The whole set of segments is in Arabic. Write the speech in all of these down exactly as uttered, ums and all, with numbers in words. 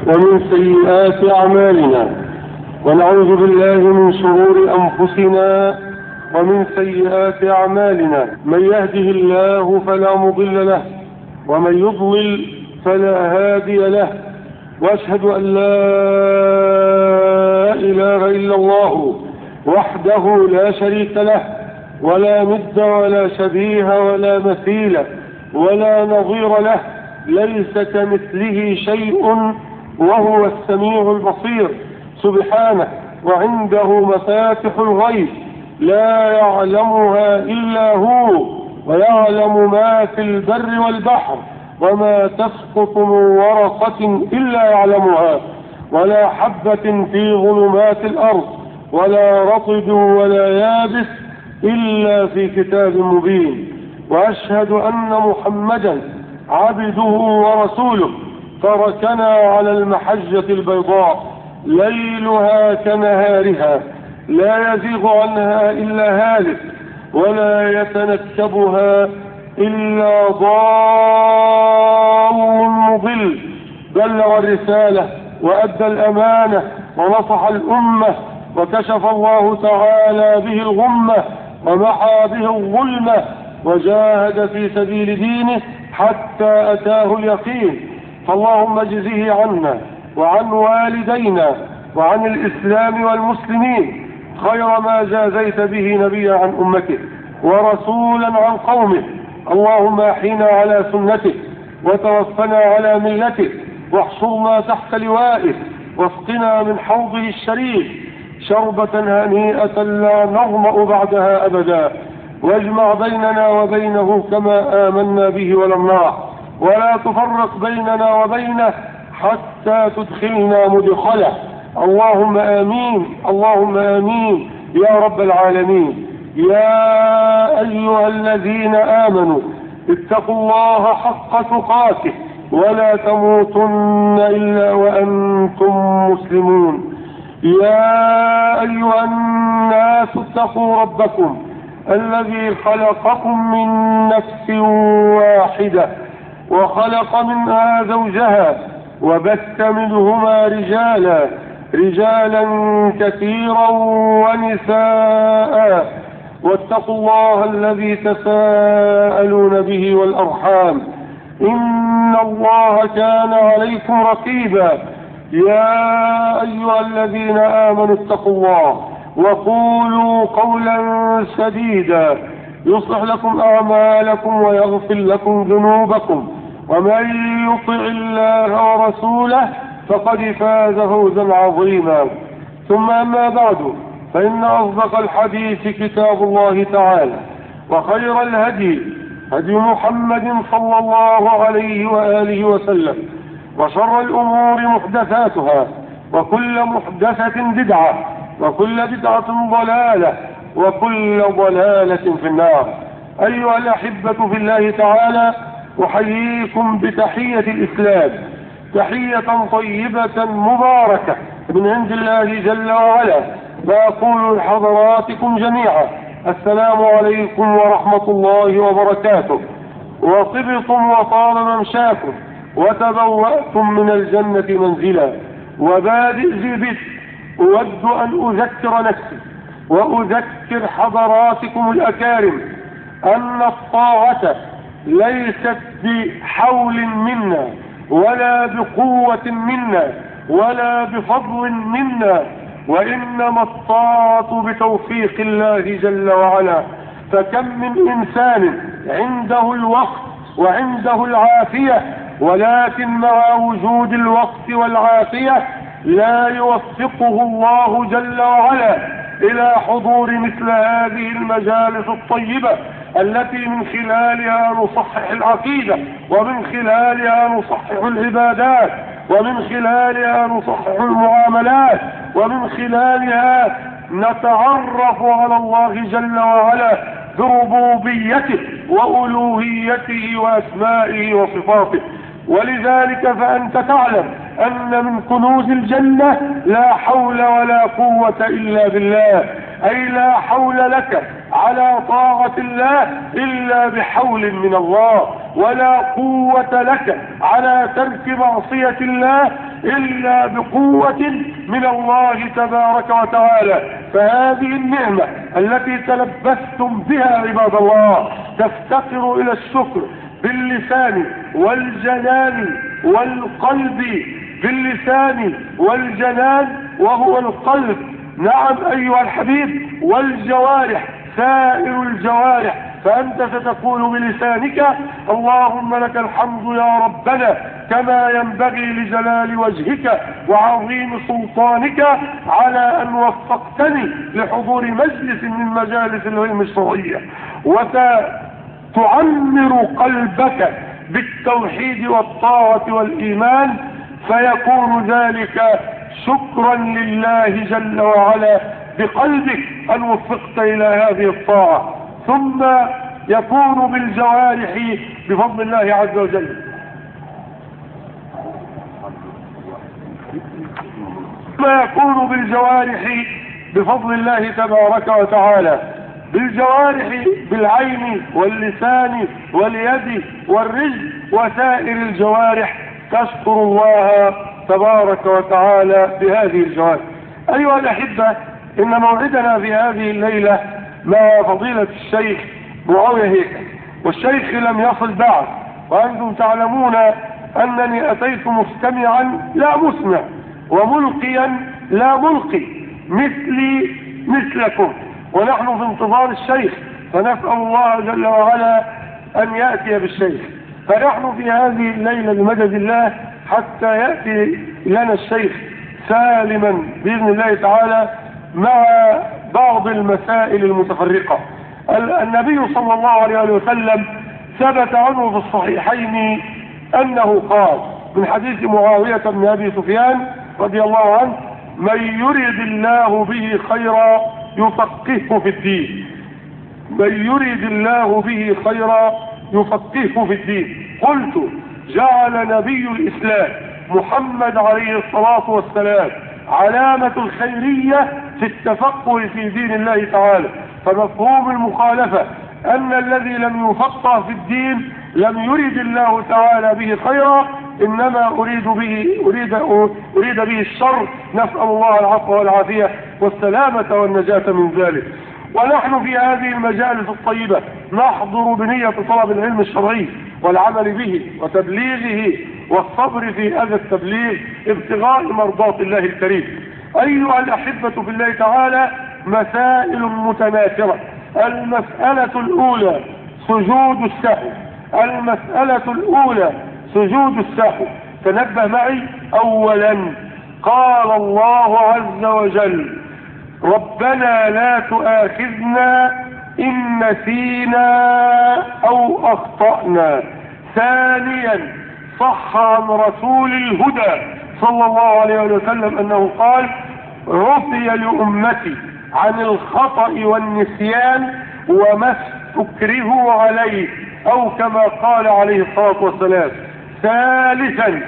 ومن سيئات أعمالنا، ونعوذ بالله من شرور أنفسنا ومن سيئات أعمالنا. من يهده الله فلا مضل له، ومن يضلل فلا هادي له، وأشهد أن لا إله إلا الله وحده لا شريك له، ولا ند ولا شبيه ولا مثيل ولا نظير له، ليس كمثله شيء وهو السميع البصير سبحانه، وعنده مفاتح الغيب لا يعلمها إلا هو، ويعلم ما في البر والبحر، وما تسقط من ورقة إلا يعلمها، ولا حبة في ظلمات الأرض، ولا رطب ولا يابس إلا في كتاب مبين. وأشهد أن محمدا عبده ورسوله، تركنا على المحجة البيضاء ليلها كنهارها، لا يزيغ عنها إلا هالك، ولا يتنكبها إلا ضال مضل. بلغ الرسالة وأدى الأمانة ونصح الأمة، وكشف الله تعالى به الغمة ومحى به الظلمة، وجاهد في سبيل دينه حتى أتاه اليقين. فاللهم اجزه عنا وعن والدينا وعن الإسلام والمسلمين خير ما جازيت به نبيا عن أمته ورسولا عن قومه. اللهم احينا على سنته وتوفنا على ملته، واحشرنا تحت لوائه، واسقنا من حوضه الشريف شربة هنيئة لا نظمأ بعدها أبدا، واجمع بيننا وبينه كما آمنا به ولم نرى، ولا تفرق بيننا وبينه حتى تدخلنا مدخله. اللهم آمين، اللهم آمين يا رب العالمين. يا أيها الذين آمنوا اتقوا الله حق تقاته، ولا تموتن إلا وأنتم مسلمون. يا أيها الناس اتقوا ربكم الذي خلقكم من نفس واحدة، وخلق منها زوجها، وبث منهما رجالا رجالا كثيرا ونساء، واتقوا الله الذي تساءلون به والأرحام، إن الله كان عليكم رقيبا. يا أيها الذين آمنوا اتقوا الله وقولوا قولا سديدا يصلح لكم أعمالكم ويغفر لكم ذنوبكم، ومن يطع الله ورسوله فقد فاز فوزا عظيما. ثم أما بعد، فإن أصدق الحديث كتاب الله تعالى، وخير الهدي هدي محمد صلى الله عليه وآله وسلم، وشر الأمور محدثاتها، وكل محدثة بدعة، وكل بدعة ضلالة، وكل ضلالة في النار. أيها الأحبة في الله تعالى، أحييكم بتحية الإسلام، تحية طيبة مباركة من عند الله جل وعلا، فأقول لحضراتكم جميعا السلام عليكم ورحمة الله وبركاته. وطبتم وطاب ممشاكم، وتبوأتم من الجنة منزلا. وبادئ ذي بدء أود أن أذكر نفسي وأذكر حضراتكم الأكارم أن الطاعة ليست بحول منا، ولا بقوة منا، ولا بفضل منا، وإنما الطاعة بتوفيق الله جل وعلا. فكم من إنسان عنده الوقت وعنده العافية، ولكن مع وجود الوقت والعافية لا يوفقه الله جل وعلا إلى حضور مثل هذه المجالس الطيبة التي من خلالها نصحح العقيدة، ومن خلالها نصحح العبادات، ومن خلالها نصحح المعاملات، ومن خلالها نتعرف على الله جل وعلا بربوبيته وألوهيته وأسمائه وصفاته. ولذلك فأنت تعلم أن من كنوز الجنة لا حول ولا قوة إلا بالله، أي لا حول لك على طاعة الله إلا بحول من الله، ولا قوة لك على ترك معصية الله إلا بقوة من الله تبارك وتعالى. فهذه النعمة التي تلبستم بها عباد الله تفتقر إلى الشكر باللسان والجنان والقلب، باللسان والجنان وهو القلب، نعم أيها الحبيب، والجوارح، سائر الجوارح. فأنت ستقول بلسانك اللهم لك الحمد يا ربنا كما ينبغي لجلال وجهك وعظيم سلطانك على أن وفقتني لحضور مجلس من مجالس العلم الشرعية، وستعمر قلبك بالتوحيد والطاعة والإيمان، فيكون ذلك شكرا لله جل وعلا بقلبك أن وفقت إلى هذه الطاعة. ثم يكون بالجوارح بفضل الله عز وجل. ثم يكون بالجوارح بفضل الله تبارك وتعالى، بالجوارح بالعين واللسان واليد والرجل وسائر الجوارح تشكر الله تبارك وتعالى بهذه الجوارح. أيها الأحبة، إن موعدنا في هذه الليلة مع فضيلة الشيخ معاوية هيكل، والشيخ لم يصل بعد، وأنتم تعلمون أنني أتيت مستمعا لا مسمع وملقيا لا ملقي مثلي مثلكم، ونحن في انتظار الشيخ، فنسأل الله جل وعلا أن يأتي بالشيخ. فنحن في هذه الليلة بمدد الله حتى يأتي لنا الشيخ سالما بإذن الله تعالى مع بعض المسائل المتفرقة. النبي صلى الله عليه وسلم ثبت عنه في الصحيحين أنه قال من حديث معاوية بن أبي سفيان رضي الله عنه: من يريد الله به خيرا يفقهه في الدين، من يريد الله به خيرا يفقهه في الدين. قلت: جعل نبي الإسلام محمد عليه الصلاة والسلام علامة الخيرية في التفقه في دين الله تعالى، فمفهوم المخالفة أن الذي لم يفقه في الدين لم يريد الله تعالى به خيرا، إنما أريد به أريد أريد به الشر، نسأل الله العفو والعافية والسلامة والنجاة من ذلك. ونحن في هذه المجالس الطيبة نحضر بنية طلب العلم الشرعي والعمل به وتبليغه والصبر في أذى التبليغ ابتغاء مرضات الله الكريم. أيها الأحبة في الله تعالى، مسائل متناثرة. المسألة الأولى سجود السهو، المسألة الأولى سجود السهو. تنبه معي. أولا قال الله عز وجل: ربنا لا تؤاخذنا إن نسينا أو أخطأنا. ثانيا صح عن رسول الهدى صلى الله عليه وسلم أنه قال: عفي لأمتي عن الخطأ والنسيان وما استكرهوا عليه، أو كما قال عليه الصلاة والسلام. ثالثا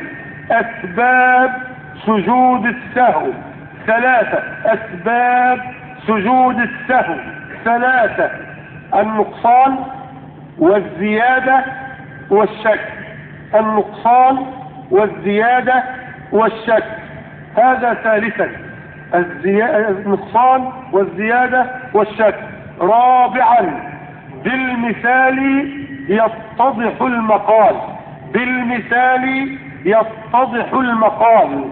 أسباب سجود السهو ثلاثة، أسباب سجود السهو ثلاثة: النقصان والزيادة والشك، النقصان والزيادة والشك، هذا ثالثا، النقصان والزيادة والشك. رابعا بالمثال يتضح المقال، بالمثال يتضح المقال.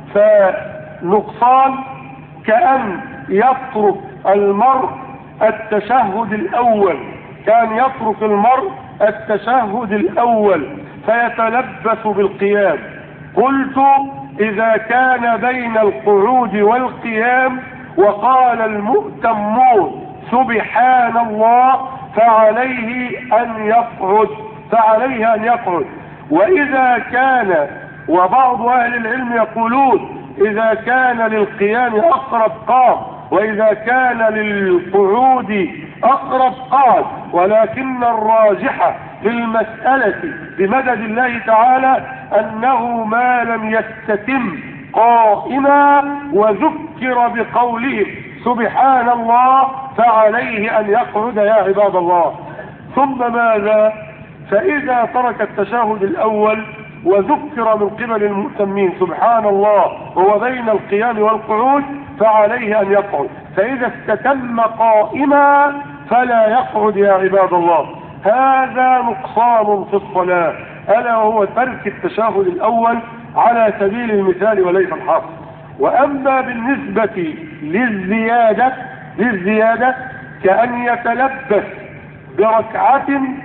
فنقصان كأن يترك المرء التشهد الأول، كان يترك المرء التشهد الأول فيتلبس بالقيام. قلت: إذا كان بين القعود والقيام وقال المؤتمون سبحان الله فعليه أن يقعد، فعليه أن يقعد. وإذا كان، وبعض أهل العلم يقولون إذا كان للقيام أقرب قام، وإذا كان للقعود أقرب قعد، ولكن الراجح في المسألة بمدد الله تعالى أنه ما لم يستتم قائما وذكر بقوله سبحان الله فعليه أن يقعد يا عباد الله. ثم ماذا؟ فإذا ترك التشهد الأول وذكر من قبل المؤتمين سبحان الله وهو بين القيام والقعود فعليه أن يقعد، فإذا استتم قائما فلا يقعد يا عباد الله. هذا نقصان في الصلاة، ألا وهو ترك التشهد الأول على سبيل المثال وليس الحصر. وأما بالنسبة للزيادة للزيادة كأن يتلبس بركعة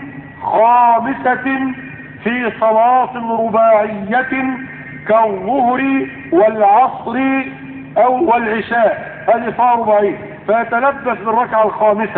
خامسة في صلاة رباعية كالظهر والعصر أو والعشاء، هذه صلاة رباعية، فيتلبس بالركعة الخامسة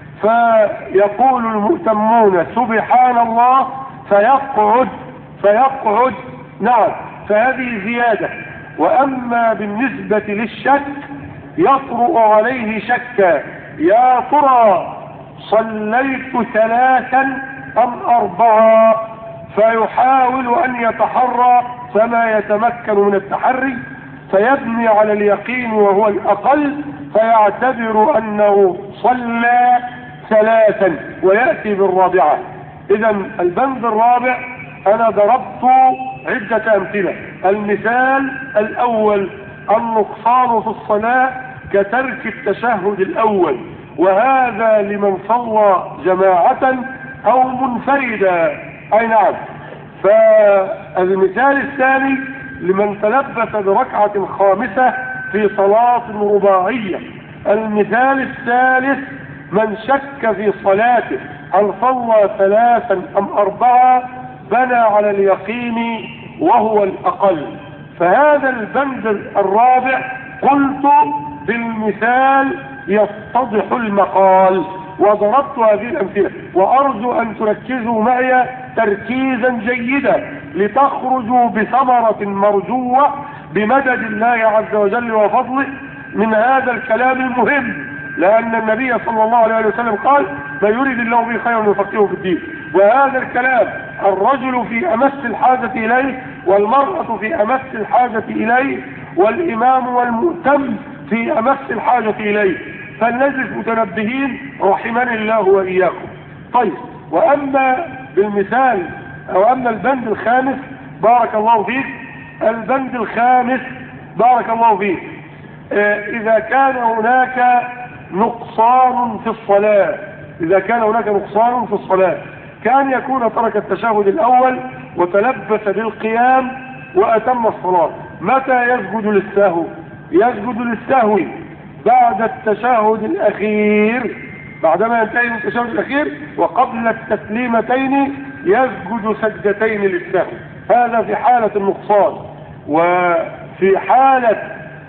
فيقول المؤتمون سبحان الله فيقعد فيقعد نعم، فهذه زيادة. وأما بالنسبة للشك يطرأ عليه شكا، يا ترى صليت ثلاثا أم أربعة، فيحاول أن يتحرى فما يتمكن من التحري، فيبني على اليقين وهو الأقل، فيعتبر أنه صلى ثلاثا ويأتي بالرابعة. إذا البند الرابع أنا ضربت عدة أمثلة. المثال الأول النقصان في الصلاة كترك التشهد الأول، وهذا لمن صلى جماعة أو منفردا، أي نعم. فالمثال الثاني لمن تلبس بركعة خامسة في صلاة رباعية. المثال الثالث من شك في صلاته هل صلى ثلاثا أم أربعة، بنى على اليقين وهو الأقل. فهذا البند الرابع قلت بالمثال يتضح المقال، وضربت هذه الأمثلة، وأرجو أن تركزوا معي تركيزا جيدا لتخرجوا بثمرة مرجوة بمدد الله عز وجل وفضله من هذا الكلام المهم، لأن النبي صلى الله عليه وسلم قال ما يريد الله به خيرا يفقهه في الدين. وهذا الكلام الرجل في أمس الحاجة إليه، والمرأة في أمس الحاجة إليه، والإمام والمؤتم في أمس الحاجة إليه، فلنجلس متنبهين رحمني الله وإياكم. طيب، وأما بالمثال أو أما البند الخامس بارك الله فيك، البند الخامس بارك الله فيك آه إذا كان هناك نقصان في الصلاة، إذا كان هناك نقصان في الصلاة كان يكون ترك التشهد الأول وتلبس بالقيام وأتم الصلاة، متى يسجد للسهو؟ يسجد للسهو بعد التشهد الأخير، بعدما ينتهي من التشهد الأخير وقبل التسليمتين يسجد سجدتين للسهو، هذا في حالة النقصان. وفي حالة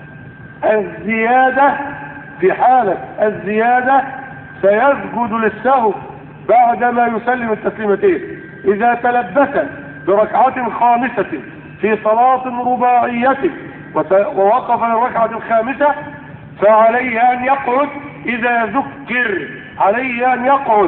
الزيادة في حالة الزيادة سيسجد للسهو بعدما يسلم التسليمتين. إذا تلبس بركعة خامسة في صلاة رباعية ووقف للركعة الخامسة فعليه أن يقعد، إذا ذكر عليه أن يقعد،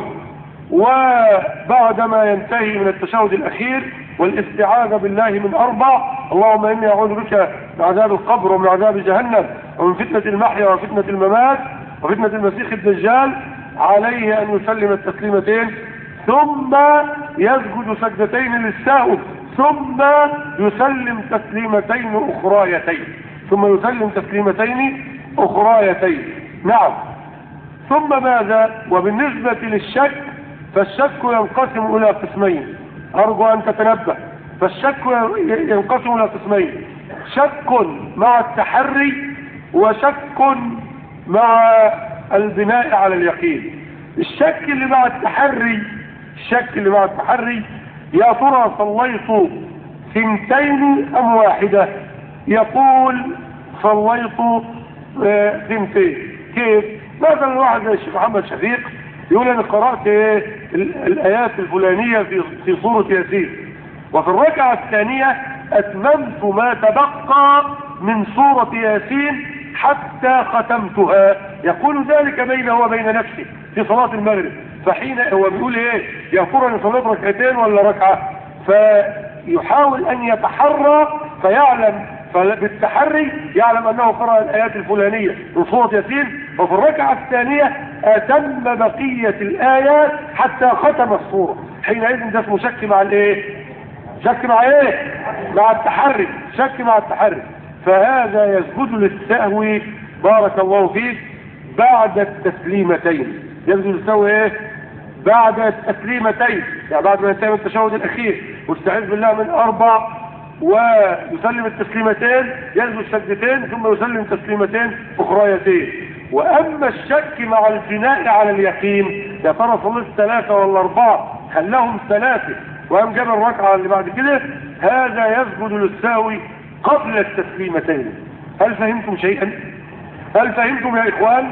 وبعدما ينتهي من التشهد الأخير والاستعاذة بالله من أربع: اللهم إني أعوذ بك من عذاب القبر ومن عذاب جهنم ومن فتنة المحيا وفتنة الممات وفتنة المسيح الدجال، عليه أن يسلم التسليمتين ثم يسجد سجدتين للسهو ثم يسلم تسليمتين أخريتين ثم يسلم تسليمتين أخريتين نعم. ثم ماذا؟ وبالنسبة للشك فالشك ينقسم إلى قسمين، أرجو أن تتنبه. فالشك ينقسم إلى قسمين: شك مع التحري وشك مع البناء على اليقين. الشك اللي مع التحري الشك اللي مع التحري يا ترى صليت ثنتين أم واحدة؟ يقول صليت ثنتين. كيف؟ مثلا واحد زي الشيخ محمد شفيق يقول أنا قرأت الآيات الفلانية في في سورة ياسين، وفي الركعة الثانية أتممت ما تبقى من سورة ياسين حتى ختمتها. يقول ذلك بينه وبين نفسه في صلاة المغرب. فحين هو بيقول ايه؟ يا ترى انا صليت ركعتين ولا ركعة؟ فيحاول ان يتحرى فيعلم، فبالتحري يعلم انه قرأ الآيات الفلانية من سورة ياسين، وفي الركعة الثانية أتم بقية الآيات حتى ختم السورة. حينئذ ده اسمه شك مع الايه؟ شك مع ايه؟ مع التحري، شك مع التحري. فهذا يسجد للسهو بارك الله فيك بعد التسليمتين. يسجد للسهو ايه؟ بعد التسليمتين، يعني بعد ما ينتهي من التشهد الاخير واستعيذ بالله من اربع ويسلم التسليمتين، يسجد سجدتين ثم يسلم تسليمتين اخريتين. واما الشك مع البناء على اليقين، يا ترى صليت ثلاثه ولا اربعه، خلاهم ثلاثه وقام جاب الركعه اللي بعد كده، هذا يسجد للسهو قبل التسليمتين. هل فهمتم شيئا؟ هل فهمتم يا اخوان؟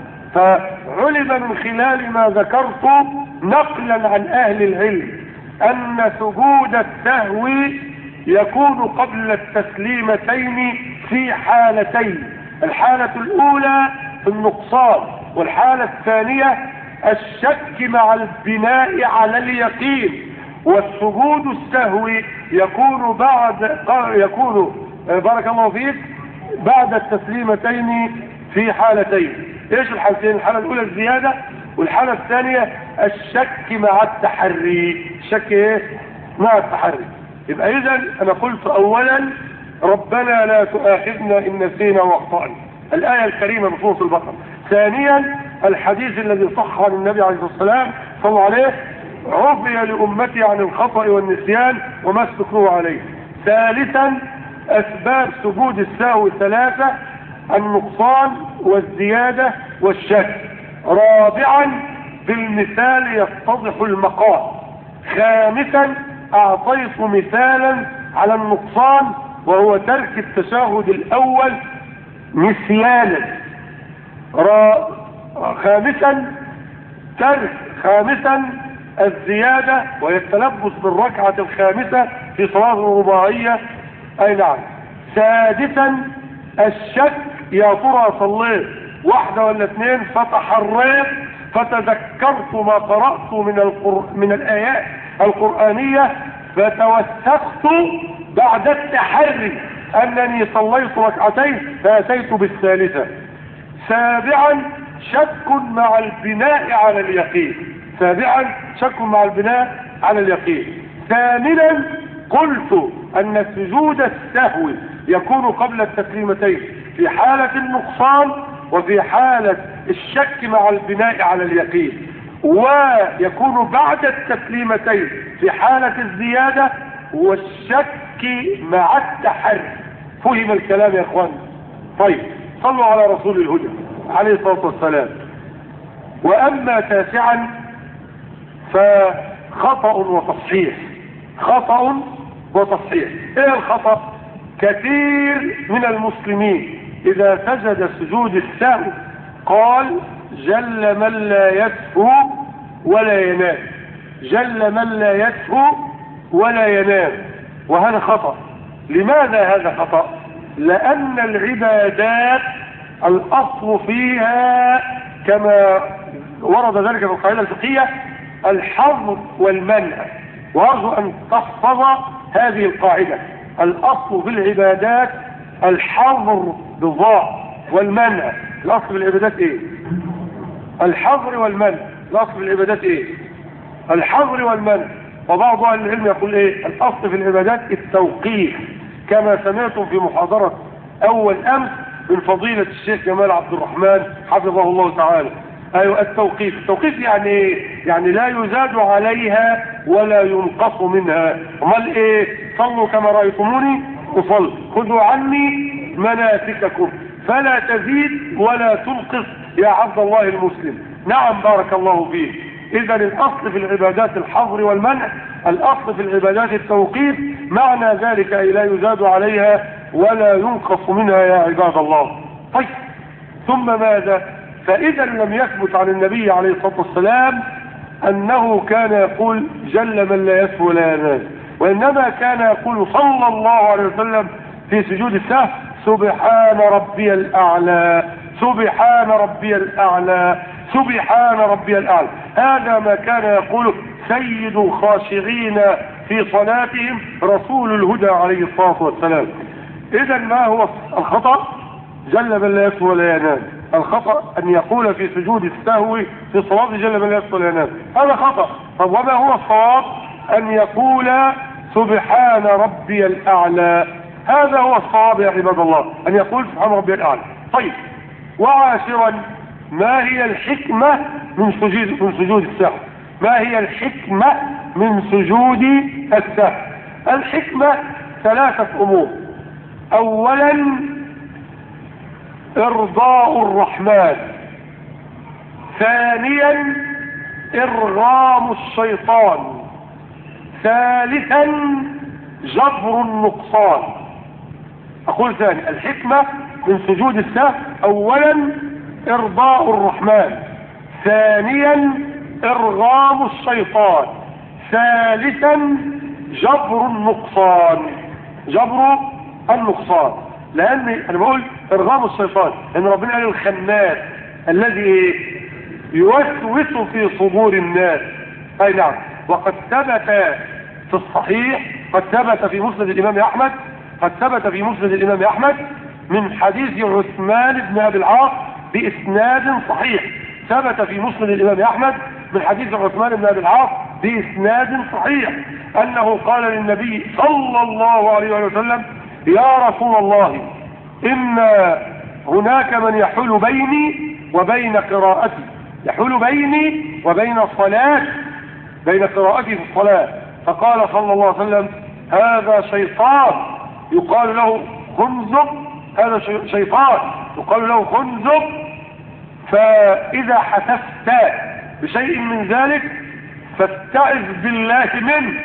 فعلم من خلال ما ذكرت نقلا عن اهل العلم ان سجود السهو يكون قبل التسليمتين في حالتين. الحالة الاولى في النقصان، والحالة الثانية الشك مع البناء على اليقين. والسجود السهوي يكون بعد يكون بارك الله فيك بعد التسليمتين في حالتين. ايش الحالتين؟ الحالة الاولى الزيادة، والحالة الثانية الشك مع التحري. الشك ايه؟ مع التحري. يبقى اذا انا قلت اولا ربنا لا تؤاخذنا ان نسينا واخطأنا، الآية الكريمة من سورة البقرة. ثانيا الحديث الذي صح عن النبي عليه الصلاة والسلام صلى الله عليه، عفي لأمتي عن الخطأ والنسيان وما استكروا عليه. ثالثا أسباب سجود السهو ثلاثة: النقصان والزيادة والشك. رابعا بالمثال يتضح المقال. خامسا أعطيت مثالا على النقصان وهو ترك التشهد الأول نسيانا. را... خامسا ترك خامسا الزيادة وهي التلبس بالركعة الخامسة في صلاة الرباعية. أي نعم. سادسا الشك، يا ترى صليت واحدة ولا اثنين، فتحريت فتذكرت ما قرأت من القر... من الآيات القرآنية فتوثقت بعد التحري أنني صليت ركعتين فأتيت بالثالثة. سابعا شك مع البناء على اليقين. سابعا شك مع البناء على اليقين. ثامنا قلت أن سجود السهو يكون قبل التسليمتين في حالة النقصان وفي حالة الشك مع البناء على اليقين، ويكون بعد التسليمتين في حالة الزيادة والشك مع التحري. فهم الكلام يا اخوان؟ طيب صلوا على رسول الهدى عليه الصلاة والسلام. واما تاسعا فخطأ وتصحيح. خطأ وتصحيح. ايه الخطأ؟ كثير من المسلمين اذا سجد سجود السهو قال جل من لا يسهو ولا ينام، جل من لا يسهو ولا ينام، وهذا خطأ. لماذا هذا خطأ؟ لأن العبادات الأصل فيها كما ورد ذلك في القاعدة الفقهية الحظر والمنع، وأرجو أن تحفظ هذه القاعدة. الأصل في العبادات الحظر بالضاء والمنع. الأصل في العبادات إيه؟ الحظر والمنع. الأصل في العبادات إيه؟ الحظر والمنع. وبعض اهل العلم يقول ايه؟ الاصل في العبادات التوقيف، كما سمعتم في محاضرة اول امس من فضيلة الشيخ جمال عبد الرحمن حفظه الله تعالى. ايوه التوقيف. التوقيف يعني ايه؟ يعني لا يزاد عليها ولا ينقص منها. امال ايه؟ صلوا كما رأيتموني اصلي، خذوا عني مناسككم فلا تزيد ولا تنقص يا عبد الله المسلم. نعم بارك الله فيك. اذا الاصل في العبادات الحظر والمنع، الاصل في العبادات التوقيف، معنى ذلك اي لا يزاد عليها ولا ينقص منها يا عباد الله. طيب ثم ماذا؟ فاذا لم يثبت عن النبي عليه الصلاة والسلام انه كان يقول جل من لا يسهو ولا ينام، وانما كان يقول صلى الله عليه وسلم في سجود السهو سبحان ربي الاعلى، سبحان ربي الاعلى، سبحان ربي الأعلى. هذا ما كان يقوله سيد الخاشعين في صلاتهم رسول الهدى عليه الصلاة والسلام. إذا ما هو الخطأ؟ جل من لا يسهو ولا ينام. الخطأ أن يقول في سجود السهو في صلاة جل من لا يسهو ولا ينام، هذا خطأ. طب وما هو الصواب؟ أن يقول سبحان ربي الأعلى. هذا هو الصواب يا عباد الله، أن يقول سبحان ربي الأعلى. طيب، وعاشرا، ما هي الحكمة من سجود من سجود السهو؟ ما هي الحكمة من سجود السهو؟ الحكمة ثلاثة أمور. أولا إرضاء الرحمن، ثانيا إرغام الشيطان، ثالثا جبر النقصان. أقول ثاني، الحكمة من سجود السهو: أولا إرضاء الرحمن، ثانيا إرغام الشيطان، ثالثا جبر النقصان. جبر النقصان، لأن أنا بقول إرغام الشيطان لأن ربنا قال الخناس الذي يوسوس في صدور الناس. أي نعم. وقد ثبت في الصحيح، قد ثبت في مسند الإمام أحمد قد ثبت في مسند الإمام أحمد من حديث عثمان بن أبي العاص بإسناد صحيح. ثبت في مسند الإمام أحمد من حديث عثمان بن أبي العاص بإسناد صحيح أنه قال للنبي صلى الله عليه وسلم: يا رسول الله، إن هناك من يحول بيني وبين قراءتي، يحول بيني وبين الصلاة، بين قراءتي في الصلاة. فقال صلى الله عليه وسلم: هذا شيطان يقال له خنزب، هذا شيطان يقال له خنزب، فإذا حسست بشيء من ذلك فاستعذ بالله منه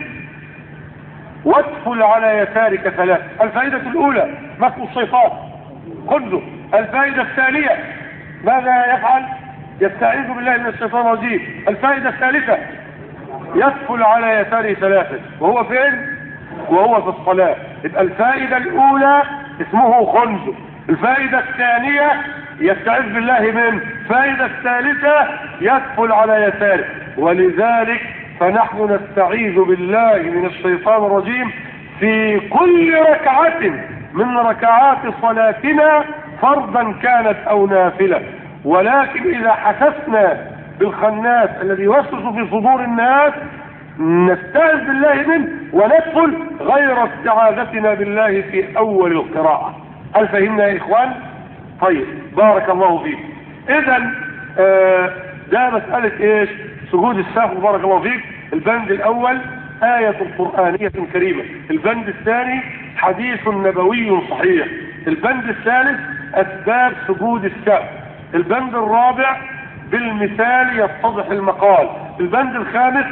وادخل على يسارك ثلاث. الفائدة الأولى مسك الشيطان خنزب. الفائدة الثانية ماذا يفعل؟ يستعيذ بالله من الشيطان الرجيم. الفائدة الثالثة يدخل على يساره ثلاثة، وهو فين؟ وهو في الصلاة. يبقى الفائدة الأولى اسمه خنزب، الفائدة الثانية يستعيذ بالله منه، الفائدة الثالثة يدخل على يساره. ولذلك فنحن نستعيذ بالله من الشيطان الرجيم في كل ركعة من ركعات صلاتنا، فرضا كانت أو نافلة. ولكن إذا حسسنا بالخناس الذي يوسوس في صدور الناس نستعذ بالله منه وندخل غير استعاذتنا بالله في أول القراءة. هل فهمنا يا إخوان؟ طيب، بارك الله فيك. إذن آه ده مسألة إيش؟ سجود السهو. بارك الله فيك. البند الأول آية قرآنية كريمة، البند الثاني حديث نبوي صحيح، البند الثالث أسباب سجود السهو، البند الرابع بالمثال يتضح المقال، البند الخامس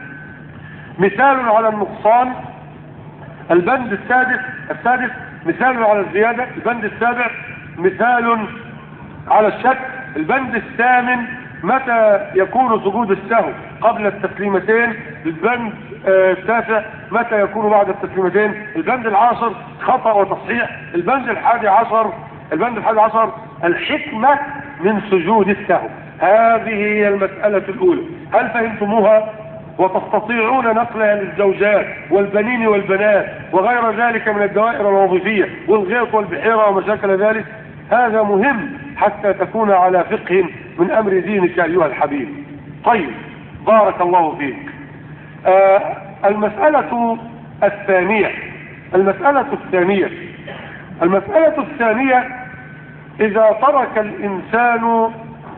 مثال على النقصان، البند السادس السادس مثال على الزيادة، البند السابع مثال على الشك، البند الثامن متى يكون سجود السهو قبل التسليمتين، البند التاسع متى يكون بعد التسليمتين، البند العاشر خطأ وتصحيح، البند الحادي عشر البند الحادي عشر الحكمة من سجود السهو. هذه هي المسألة الأولى. هل فهمتموها؟ وتستطيعون نقلها للزوجات والبنين والبنات وغير ذلك من الدوائر الوظيفية والغيط والبحيرة وما شاكل ذلك. هذا مهم حتى تكون على فقه من أمر دينك أيها الحبيب. طيب، بارك الله فيك. آه المسألة الثانية المسألة الثانية المسألة الثانية إذا ترك الإنسان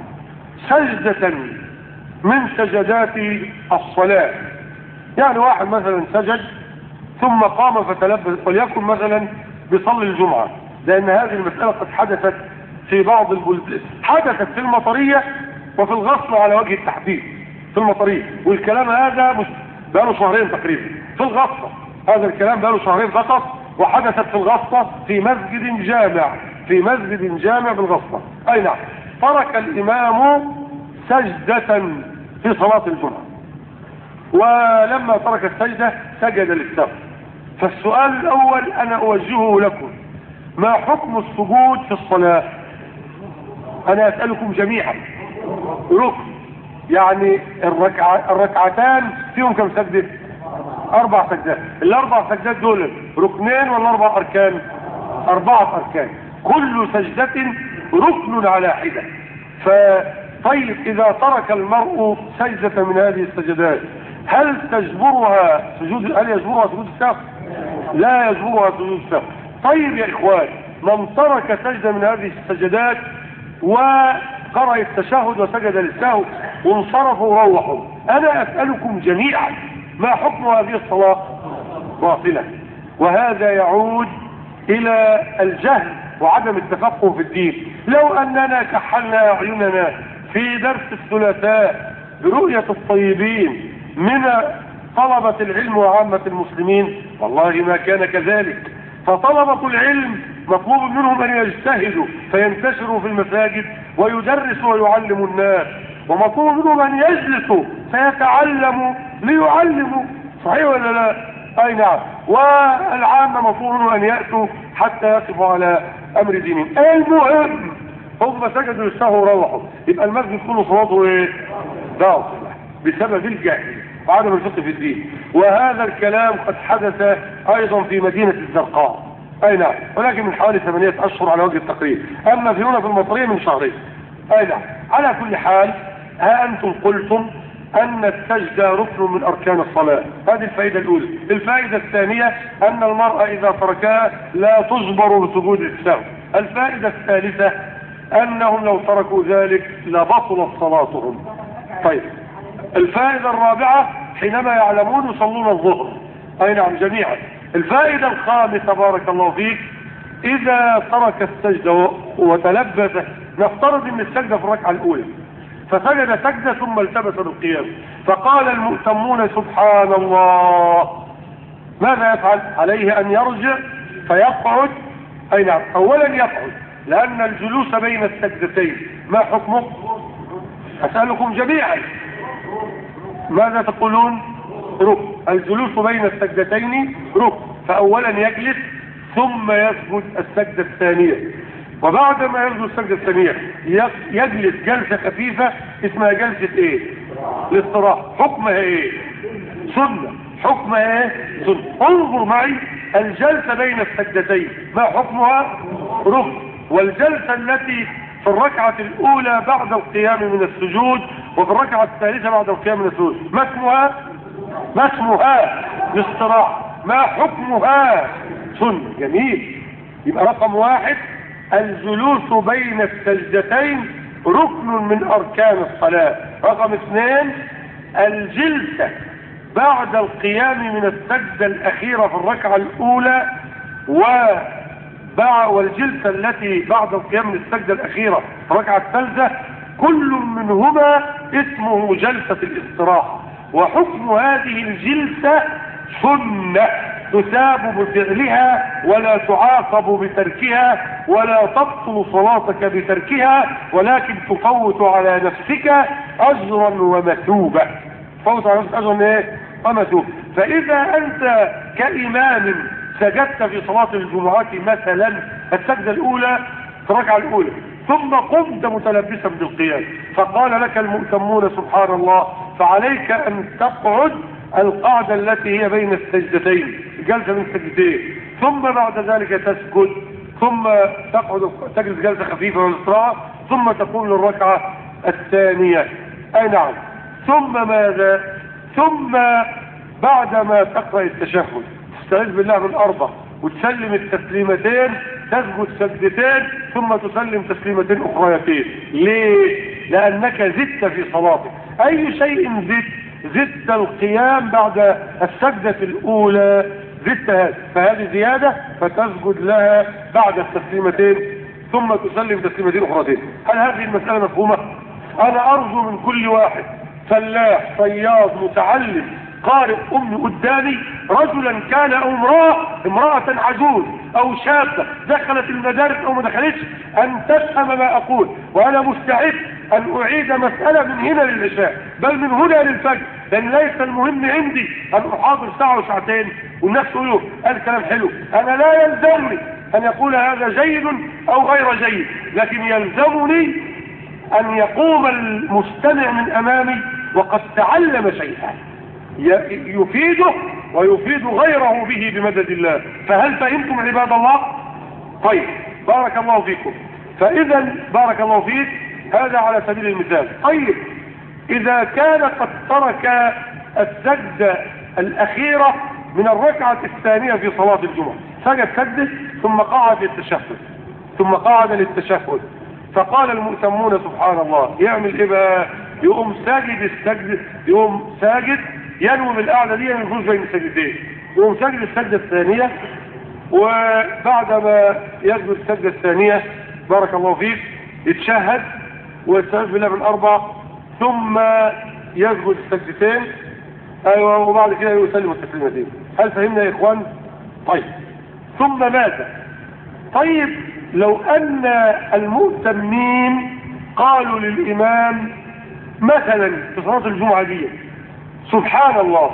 سجدة من سجدات الصلاة، يعني واحد مثلا سجد ثم قام فتلبس، وليكن مثلا بصلي الجمعة، لأن هذه المسألة قد حدثت في بعض البلدان، حدثت في المطرية وفي الغصن على وجه التحديد. في المطرية، والكلام هذا مش بقاله شهرين تقريبا. في الغصة هذا الكلام بقاله شهرين فقط، وحدثت في الغصة في مسجد جامع في مسجد جامع بالغصة. أي نعم. ترك الإمام سجدة في صلاة الجمعة، ولما ترك السجدة سجد للسهو. فالسؤال الأول أنا أوجهه لكم: ما حكم السجود في الصلاة؟ أنا أسألكم جميعا. ركن، يعني الركع الركعتان فيهم كم سجدة؟ أربع سجدات. الأربع سجدات دول ركنين ولا أربع أركان؟ أربعة أركان، كل سجدة ركن على حدة. فطيب، إذا ترك المرء سجدة من هذه السجدات هل تجبرها سجود هل يجبرها سجود السهو؟ لا يجبرها سجود السهو. طيب يا إخوان، من ترك سجدة من هذه السجدات وقرأ التشهد وسجد للسهو وانصرفوا وروحوا، أنا أسألكم جميعا ما حكم هذه الصلاة؟ باطلة. وهذا يعود إلى الجهل وعدم التفقه في الدين. لو أننا كحلنا أعيننا في درس الثلاثاء برؤية الطيبين من طلبة العلم وعامة المسلمين، والله ما كان كذلك. فطلبة العلم مطلوب منهم أن يجتهدوا فينتشروا في المساجد ويدرسوا ويعلموا الناس، ومطلوب منهم أن يجلسوا فيتعلموا ليعلموا. صحيح ولا لا؟ أي نعم. والعامة مطلوب منهم أن يأتوا حتى يقفوا على أمر دينهم. المهم هم سجدوا للسهو وروحوا، يبقى المسجد كله صلاته ايه؟ باطلة بسبب الجهل وعدم الفقه في الدين. وهذا الكلام قد حدث أيضا في مدينة الزرقاء، أي نعم، ولكن من حوالي ثمانية أشهر على وجه التقريب. أما في هنا في المطرية من شهرين، أي نعم. على كل حال، ها أنتم قلتم أن السجدة ركن من أركان الصلاة، هذه الفائدة الأولى. الفائدة الثانية أن المرأة إذا تركها لا تجبر بسجود السهو. الفائدة الثالثة أنهم لو تركوا ذلك لبطلت صلاتهم. طيب، الفائدة الرابعة حينما يعلمون يصلون الظهر، أي نعم جميعا. الفائدة الخامسة بارك الله فيك، إذا ترك السجدة وتلبس، نفترض أن السجدة في الركعة الأولى فسجد سجدة ثم التبس بالقيام، فقال المؤتمون سبحان الله، ماذا يفعل؟ عليه أن يرجع فيقعد. أي نعم، أولا يقعد لأن الجلوس بين السجدتين ما حكمه؟ أسألكم جميعا ماذا تقولون؟ ركن. الجلوس بين السجدتين ركن، فأولا يجلس ثم يسجد السجدة الثانية، وبعد ما يسجد السجدة الثانية يجلس جلسة خفيفة اسمها جلسة ايه؟ الاستراحة. حكمها ايه؟ سنة. حكمها ايه؟ سنة. انظر معي، الجلسة بين السجدتين ما حكمها؟ ركن. والجلسة التي في الركعة الأولى بعد القيام من السجود وفي الركعة الثالثة بعد القيام من السجود ما اسمها؟ ما اسمها؟ الاستراحة. ما حكمها؟ سنة. جميل. يبقى رقم واحد، الجلوس بين السجدتين ركن من أركان الصلاة. رقم اثنين، الجلسة بعد القيام من السجدة الأخيرة في الركعة الأولى و والجلسة التي بعد القيام من السجدة الأخيرة في الركعة الثالثة، كل منهما اسمه جلسة الاستراحة. وحكم هذه الجلسة سنة تثاب بفعلها ولا تعاقب بتركها ولا تبطل صلاتك بتركها، ولكن تفوت على نفسك أجرا ومثوبة. تفوت على نفسك أجرا ايه؟ ومثوبة. فإذا أنت كإمام سجدت في صلاة الجمعة مثلا السجدة الأولى في الركعة الأولى ثم قمت متلبسا بالقيام، فقال لك المؤتمون سبحان الله، فعليك أن تقعد القعدة التي هي بين السجدتين، جلسة من السجدتين، ثم بعد ذلك تسجد، ثم تقعد تجلس جلسة خفيفة والاستراحة، ثم تقوم للركعة الثانية. أي نعم. ثم ماذا؟ ثم بعدما تقرأ التشهد تستعيذ بالله من أربع وتسلم التسليمتين، تسجد سجدتين ثم تسلم تسليمتين أخريتين. ليه؟ لأنك زدت في صلاتك. أي شيء زدت؟ زدت القيام بعد السجدة الأولى، زدت هذا، فهذه زيادة فتسجد لها بعد التسليمتين ثم تسلم تسليمتين أخريتين. هل هذه المسألة مفهومة؟ أنا أرجو من كل واحد فلاح صياد متعلم قارئ أمي قدامي، رجلا كان أو امرأة امرأة عجوز أو شابة دخلت المدارس أو ما دخلتش، أن تفهم ما أقول. وأنا مستعد أن أعيد مسألة من هنا للعشاء بل من هنا للفجر، لأن ليس المهم عندي أن أحاضر ساعة وساعتين والناس يقولوا هذا كلام حلو. أنا لا يلزمني أن يقول هذا جيد أو غير جيد، لكن يلزمني أن يقوم المستمع من أمامي وقد تعلم شيئا يفيده ويفيد غيره به بمدد الله. فهل فهمتم عباد الله؟ طيب، بارك الله فيكم. فإذا بارك الله فيك، هذا على سبيل المثال. طيب، إذا كان قد ترك السجدة الأخيرة من الركعة الثانية في صلاة الجمعة، سجد سجدة ثم قعد للتشهد ثم قعد للتشهد فقال المؤتمون سبحان الله، يعمل ايه بقى؟ يقوم ساجد السجد، يقوم ساجد ينوي بالقعدة دي ما يكونش بين السجدتين، يقوم ساجد السجدة الثانية، وبعد ما يسجد السجدة الثانية بارك الله فيك يتشهد ويستعيذ بالله من أربع، ثم يسجد السجدتين، ايوه، وبعد كده يسلم التسليمتين. هل فهمنا يا اخوان؟ طيب، ثم ماذا؟ طيب لو ان المؤتمين قالوا للامام مثلا في صلاة الجمعة دي سبحان الله،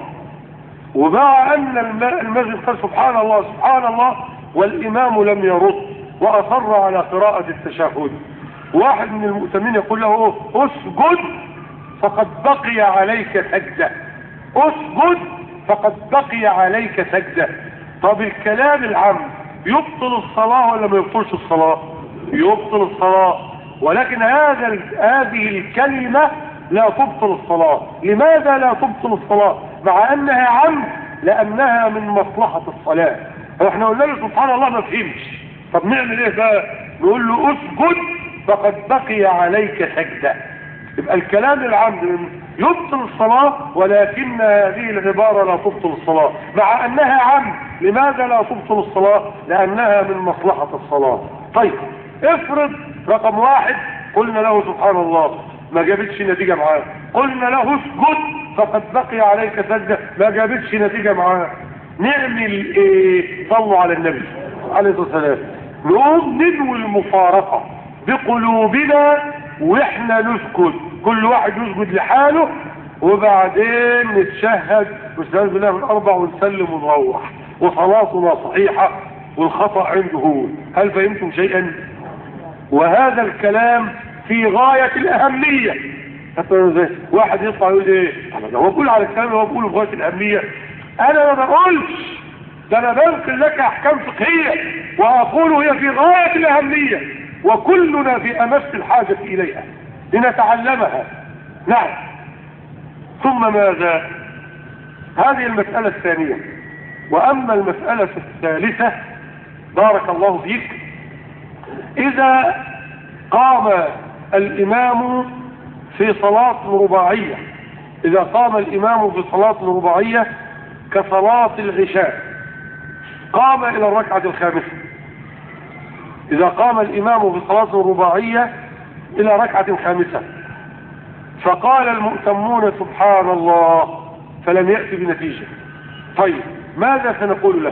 ومع ان المسجد قال سبحان الله سبحان الله والامام لم يرد واصر على قراءة التشهد، واحد من المؤتمين يقول له اسجد فقد بقي عليك سجدة، اسجد فقد بقي عليك سجدة. طب الكلام العام يبطل الصلاة ولا ما يبطلش الصلاة؟ يبطل الصلاة، ولكن هذا هذه الكلمة لا تبطل الصلاة. لماذا لا تبطل الصلاة مع انها عمد؟ لانها من مصلحة الصلاة. احنا قلنا له سبحان الله ما فهمش، طب نعمل ايه بقى؟ نقول له اسجد فقد بقي عليك سجدة. يبقى الكلام العمد يبطل الصلاة، ولكن هذه العبارة لا تبطل الصلاة مع انها عمد. لماذا لا تبطل الصلاة؟ لانها من مصلحة الصلاة. طيب افرض رقم واحد قلنا له سبحان الله ما جابتش نتيجة معاه، قلنا له اسجد فقد بقي عليك سجدة ما جابتش نتيجة معاه، نعمل ايه؟ صلوا على النبي عليه الصلاة والسلام. نقوم ندوي المفارقة بقلوبنا واحنا نسكت، كل واحد يسجد لحاله، وبعدين نتشهد ونستعيذ بالله من اربع ونسلم ونروح، وصلاتنا صحيحة والخطأ عنده هو. هل فهمتم شيئا؟ وهذا الكلام في غاية الأهمية. حتى واحد يطلع يقول ايه؟ هو بقول على الكلام اللي هو بقوله في غاية الأهمية. انا ما بقولش، ده انا بنقل لك احكام فقهية واقول هي في غاية الأهمية وكلنا في امس الحاجة اليها لنتعلمها. نعم. ثم ماذا؟ هذه المسألة الثانية. واما المسألة الثالثة بارك الله فيك، اذا قام الامام في صلاة رباعية، اذا قام الامام في صلاة رباعية كصلاة العشاء، قام الى الركعة الخامسة، اذا قام الامام في صلاة رباعية الى ركعة خامسة فقال المؤتمون سبحان الله فلم يأتي بنتيجة، طيب ماذا سنقول له؟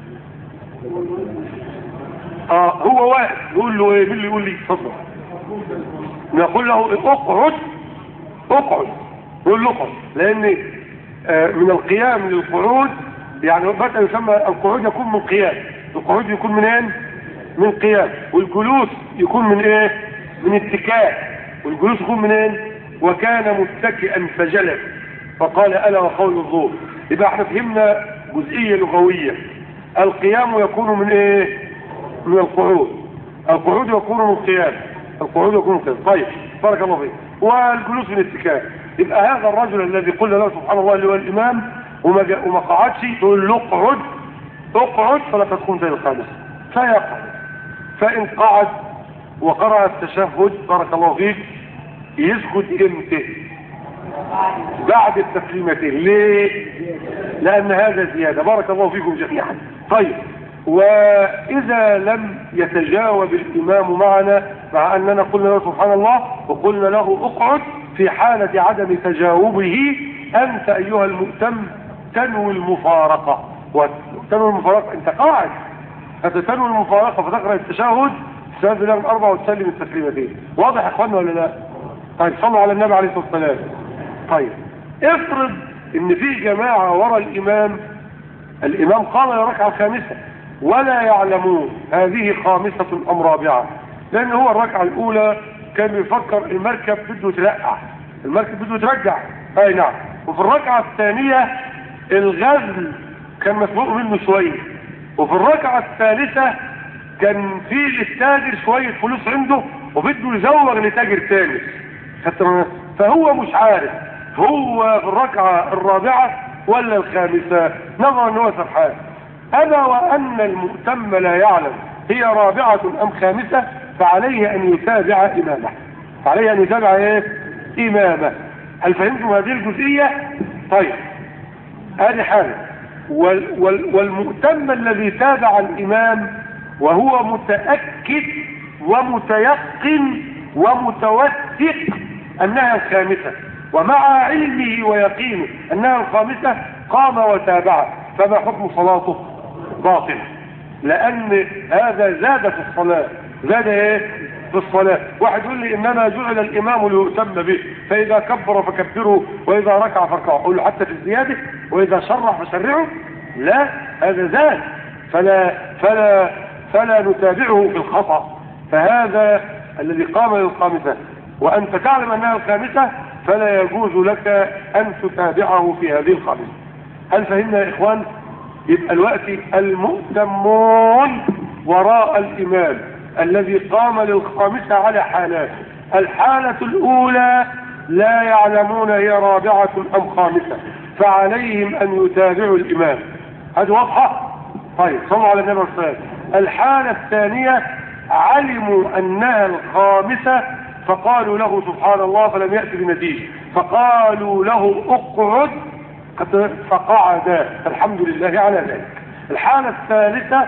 آه هو واحد يقول له ايه؟ مين اللي يقول لي؟ اتفضل. نقول له اقعد اقعد، يقول له اقعد، لان آه من القيام للقعود، يعني بدأ يسمى القعود يكون من قيام، القعود يكون منين؟ من قيام، والجلوس يكون من ايه؟ من اتكاء، والجلوس يكون منين؟ وكان متكئا فجلس فقال الا وقول الظهر. يبقى احنا فهمنا جزئية لغوية، القيام يكون من ايه؟ من القعود، القعود يكون من القيام، القعود يكون من القيام. طيب بارك الله فيك. والجلوس من الاتكاء. يبقى هذا الرجل الذي قلنا له سبحان الله اللي هو الامام وما, وما قعدش، تقول له اقعد اقعد فلا تكون زي الخامس، فيقعد. فان قعد وقرأ التشهد بارك الله فيك يسجد امتى؟ بعد التسليمتين. ليه؟ لان هذا زيادة. بارك الله فيكم جميعا. طيب، واذا لم يتجاوب الامام معنا مع اننا قلنا له سبحان الله وقلنا له اقعد، في حالة عدم تجاوبه انت ايها المؤتم تنوي المفارقة، وتنوي المفارقة انت قاعد، فتنوي المفارقة فتقرأ التشهد تستعيذ بالله من اربع وتسلم التسليمتين. واضح يا اخوانا ولا لا؟ طيب صلوا على النبي عليه الصلاة والسلام. طيب افرض ان في جماعة وراء الامام، الامام قام الى الركعة الخامسة ولا يعلمون هذه خامسة ام رابعة، لان هو الركعة الاولى كان بيفكر المركب بده يترقع، المركب بده يترجع، اي نعم. وفي الركعة الثانية الغزل كان مسبوق منه شوية، وفي الركعة الثالثة كان في للتاجر شوية فلوس عنده وبده يزوغ لتاجر ثاني، فهو مش عارف، هو في الركعة الرابعة ولا الخامسة، نظرا أنه سرحان. أما وأن المؤتم لا يعلم هي رابعة أم خامسة، فعليه أن يتابع إمامه، فعليه أن يتابع إيه؟ إمامه. هل فهمتم هذه الجزئية؟ طيب، هذه حالة. وال وال والمؤتم الذي تابع الإمام وهو متأكد ومتيقن ومتوثق أنها الخامسة، ومع علمه ويقينه أنها الخامسة قام وتابعه، فما حكم صلاته؟ باطلة، لأن هذا زاد في الصلاة. زاد ايه في الصلاة؟ واحد يقول لي إنما جعل الإمام ليؤتم به، فإذا كبر فكبروا وإذا ركع فاركعوا. أقول له حتى في الزيادة، وإذا شرع فشرعوا؟ لا، هذا زاد، فلا فلا فلا نتابعه في الخطأ. فهذا الذي قام للخامسة وأنت تعلم أنها الخامسة، فلا يجوز لك أن تتابعه في هذه الخامسة. هل فهمنا يا إخوان؟ يبقى الوقت المؤتمون وراء الإمام الذي قام للخامسة على حالات. الحالة الأولى لا يعلمون هي رابعة أم خامسة، فعليهم أن يتابعوا الإمام. هذه واضحة؟ طيب، صلوا على النبي صلى الله عليه وسلم. الحالة الثانية علموا أنها الخامسة فقالوا له سبحان الله فلم يأتي بنتيجة، فقالوا له اقعد فقعد، الحمد لله على ذلك. الحالة الثالثة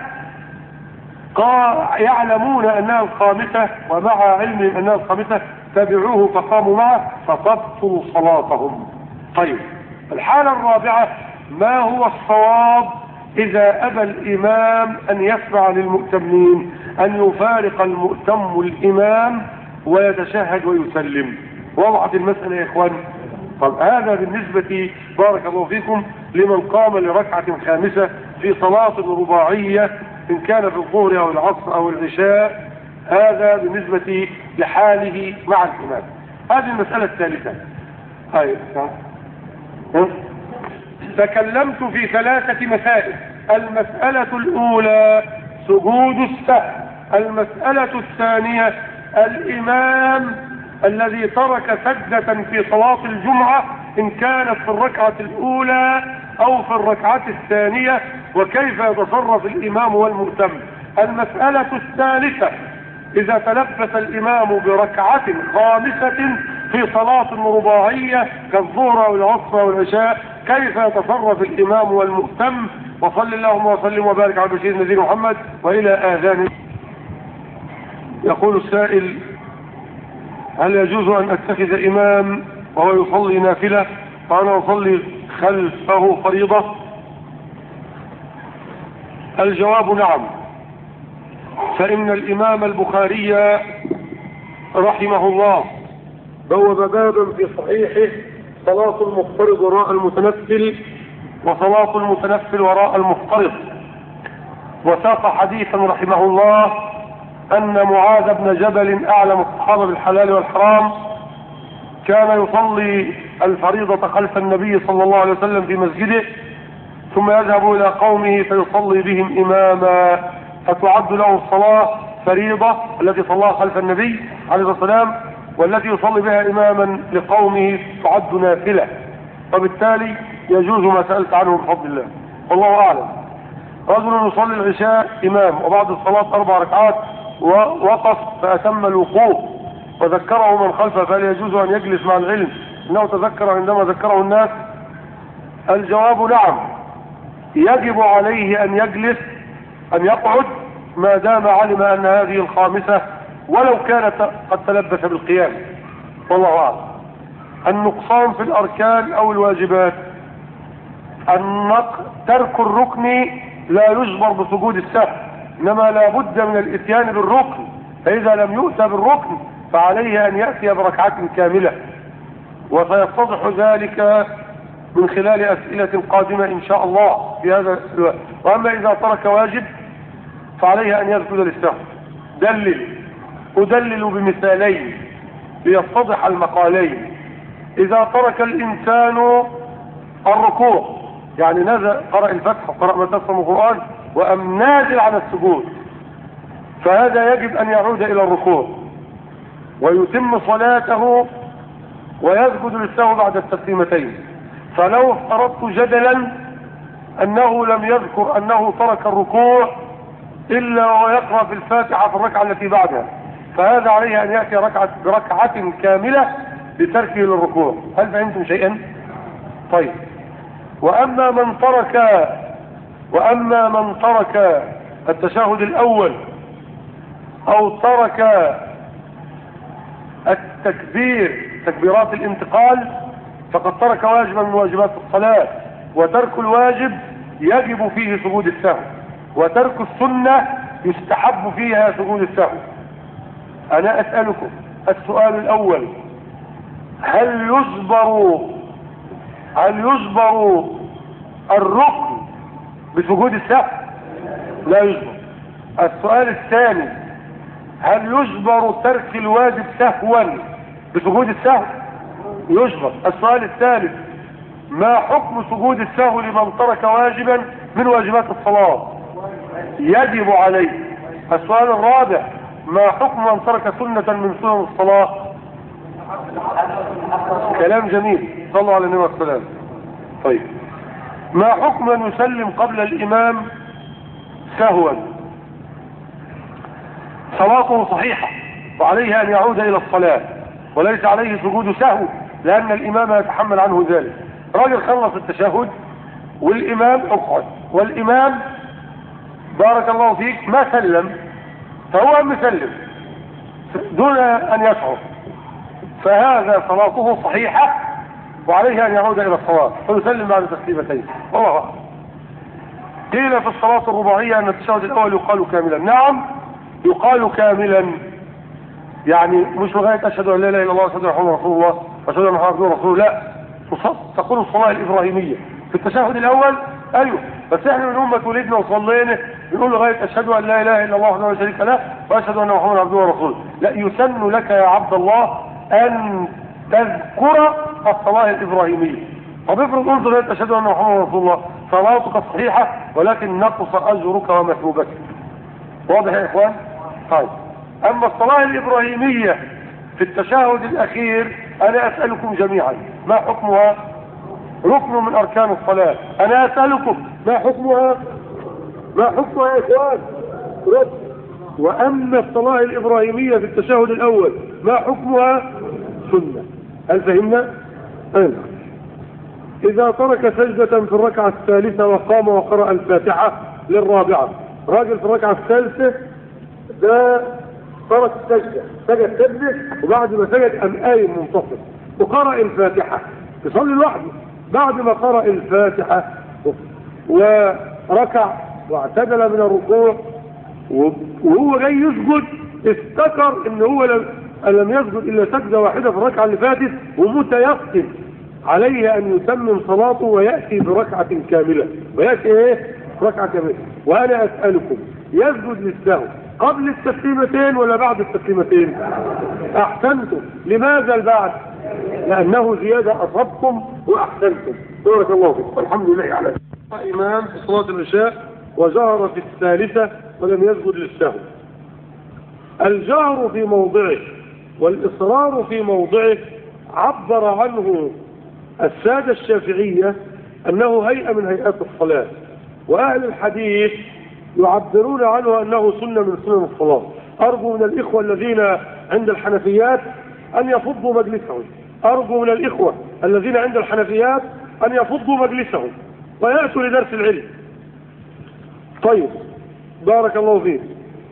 يعلمون أنها الخامسة ومع علمهم أنها الخامسة تبعوه فقاموا معه فتبطل صلاتهم. طيب، الحالة الرابعة ما هو الصواب إذا أبى الإمام أن يسمع للمؤتمين؟ أن يفارق المؤتم الإمام ويتشهد ويسلم. وضعت المسألة يا إخوان. طب هذا بالنسبة بارك الله فيكم لمن قام لركعة خامسة في صلاة رباعية، إن كان في الظهر أو العصر أو العشاء. هذا بالنسبة لحاله مع الإمام. هذه المسألة الثالثة. هاي تكلمت في ثلاثة مسائل. المسألة الأولى سجود السهو. المسألة الثانية الإمام الذي ترك سجدة في صلاة الجمعة، إن كانت في الركعة الأولى أو في الركعة الثانية، وكيف يتصرف الإمام والمؤتم. المسألة الثالثة إذا تلبس الإمام بركعة خامسة في صلاة رباعية كالظهر أو العصر أو العشاء، كيف يتصرف الإمام والمؤتم. وصل اللهم وسلم وبارك على بشير نذير محمد وإلى آذان. يقول السائل: هل يجوز أن أتخذ إمام وهو يصلي نافلة وأنا أصلي خلفه فريضة؟ الجواب نعم، فإن الإمام البخاري رحمه الله بوب بابا في صحيحه: صلاة المفترض وراء المتنفل وصلاة المتنفل وراء المفترض. وساق حديثا رحمه الله أن معاذ بن جبل أعلم الصحابة بالحلال والحرام كان يصلي الفريضة خلف النبي صلى الله عليه وسلم في مسجده، ثم يذهب إلى قومه فيصلي بهم إماما، فتعد له الصلاة فريضة التي صلاها خلف النبي عليه الصلاة والسلام، والتي يصلي بها إماما لقومه تعد نافلة. وبالتالي يجوز ما سألت عنه بفضل الله، والله أعلم. رجل يصلي العشاء إمام وبعد الصلاة أربع ركعات ووقف فأتم الوقوف وذكره من خلفه، فهل يجوز أن يجلس مع العلم إنه تذكر عندما ذكره الناس؟ الجواب نعم، يجب عليه أن يجلس أن يقعد ما دام علم أن هذه الخامسة ولو كانت قد تلبس بالقيام، والله أعلم. النقصان في الأركان أو الواجبات: ترك الركن لا يجبر بسجود السهو، إنما لا بد من الاتيان بالركن، فإذا لم يؤتى بالركن فعليه أن يأتي بركعة كاملة، وسيتضح ذلك من خلال أسئلة قادمة إن شاء الله في هذا الوقت. وأما إذا ترك واجب فعليه أن يسجد للسهو. دلل أدلل بمثالين ليتضح المقالين. إذا ترك الإنسان الركوع، يعني نزل قرأ الفتح وقرأ ما تيسر من القرآن وأم نازل على السجود، فهذا يجب أن يعود إلى الركوع ويتم صلاته ويسجد للسهو بعد التسليمتين. فلو افترضت جدلا أنه لم يذكر أنه ترك الركوع إلا ويقرأ في الفاتحة في الركعة التي بعدها، فهذا عليه أن يأتي ركعة بركعة كاملة لتركه للركوع. هل فهمتم شيئا؟ طيب. وأما من ترك وأما من ترك التشهد الأول أو ترك التكبير تكبيرات الانتقال فقد ترك واجبا من واجبات الصلاة، وترك الواجب يجب فيه سجود السهو، وترك السنة يستحب فيها سجود السهو. أنا أسألكم السؤال الأول: هل يجبر هل يجبر الركن بسجود السهو؟ لا يجبر. السؤال الثاني: هل يجبر ترك الواجب سهوا بسجود السهو؟ يجبر. السؤال الثالث: ما حكم سجود السهو لمن ترك واجبا من واجبات الصلاة؟ يجب عليه. السؤال الرابع: ما حكم من ترك سنة من سنن الصلاة؟ كلام جميل، صلوا على النبي والسلام. طيب، ما حكم من يسلم قبل الإمام سهوا؟ صلاته صحيحة وعليه أن يعود إلى الصلاة، وليس عليه سجود سهو لأن الإمام يتحمل عنه ذلك. راجل خلص التشهد والإمام اقعد، والإمام بارك الله فيك ما سلم، فهو مسلم دون أن يشعر، فهذا صلاته صحيحة وعليه أن يعود إلى الصلاة فيسلم بعد تسليمتين. والله أعلم. قيل في الصلاة الرباعية أن التشهد الأول يقال كاملا. نعم يقال كاملا، يعني مش لغاية أشهد أن لا إله إلا الله وأشهد أن محمدا رسول الله وأشهد أن محمدا رسول الله، لا، تقول الصلاة الإبراهيمية في التشهد الأول. أيوه، بس احنا من أمة ولدنا وصلينا بنقول لغاية أشهد أن لا إله إلا الله وحده لا شريك له وأشهد أن محمدا عبده ورسوله. لا، يسن لك يا عبد الله أن تذكر الصلاة الإبراهيمية. طب افرض قلت لغاية أشهد أن محمدا رسول الله، صلاتك صحيحة ولكن نقص أجرك ومثوبتك. واضح يا إخوان؟ طيب، أما الصلاة الإبراهيمية في التشهد الأخير أنا أسألكم جميعا ما حكمها؟ ركن من أركان الصلاة. أنا أسألكم ما حكمها؟ ما حكمها يا إخوان؟ ركن. وأما الصلاة الإبراهيمية في التشهد الأول ما حكمها؟ سنة. هل فهمنا؟ أنا إذا ترك سجدة في الركعة الثالثة وقام وقرأ الفاتحة للرابعة، راجل في الركعة الثالثة ده ترك السجدة، سجد سجدة وبعد ما سجد قام قايم منتصف وقرأ الفاتحة، يصلي لوحده. بعد ما قرأ الفاتحة وركع واعتدل من الركوع وهو جاي يسجد افتكر ان هو لم, لم يسجد الا سجدة واحدة في الركعة اللي فاتت، ومتيقن عليه ان يتمم صلاته ويأتي بركعة كاملة، ويأتي ايه؟ ركعة كاملة. وانا اسألكم يسجد للسهو قبل التسليمتين ولا بعد التسليمتين؟ احسنتم. لماذا البعد؟ لانه زيادة اصبتم واحسنتم. بارك الله فيكم. الحمد لله على امام في صلاة العشاء وجهر في الثالثة ولم يسجد للسهو. الجهر في موضعه والاصرار في موضعه عبر عنه السادة الشافعية انه هيئة من هيئات الصلاة، واهل الحديث يعبرون عنه انه سنة من سنن الصلاة. ارجو من الاخوة الذين عند الحنفيات ان يفضوا مجلسهم، ارجو من الاخوة الذين عند الحنفيات ان يفضوا مجلسهم ويأتوا لدرس العلم. طيب، بارك الله فيك.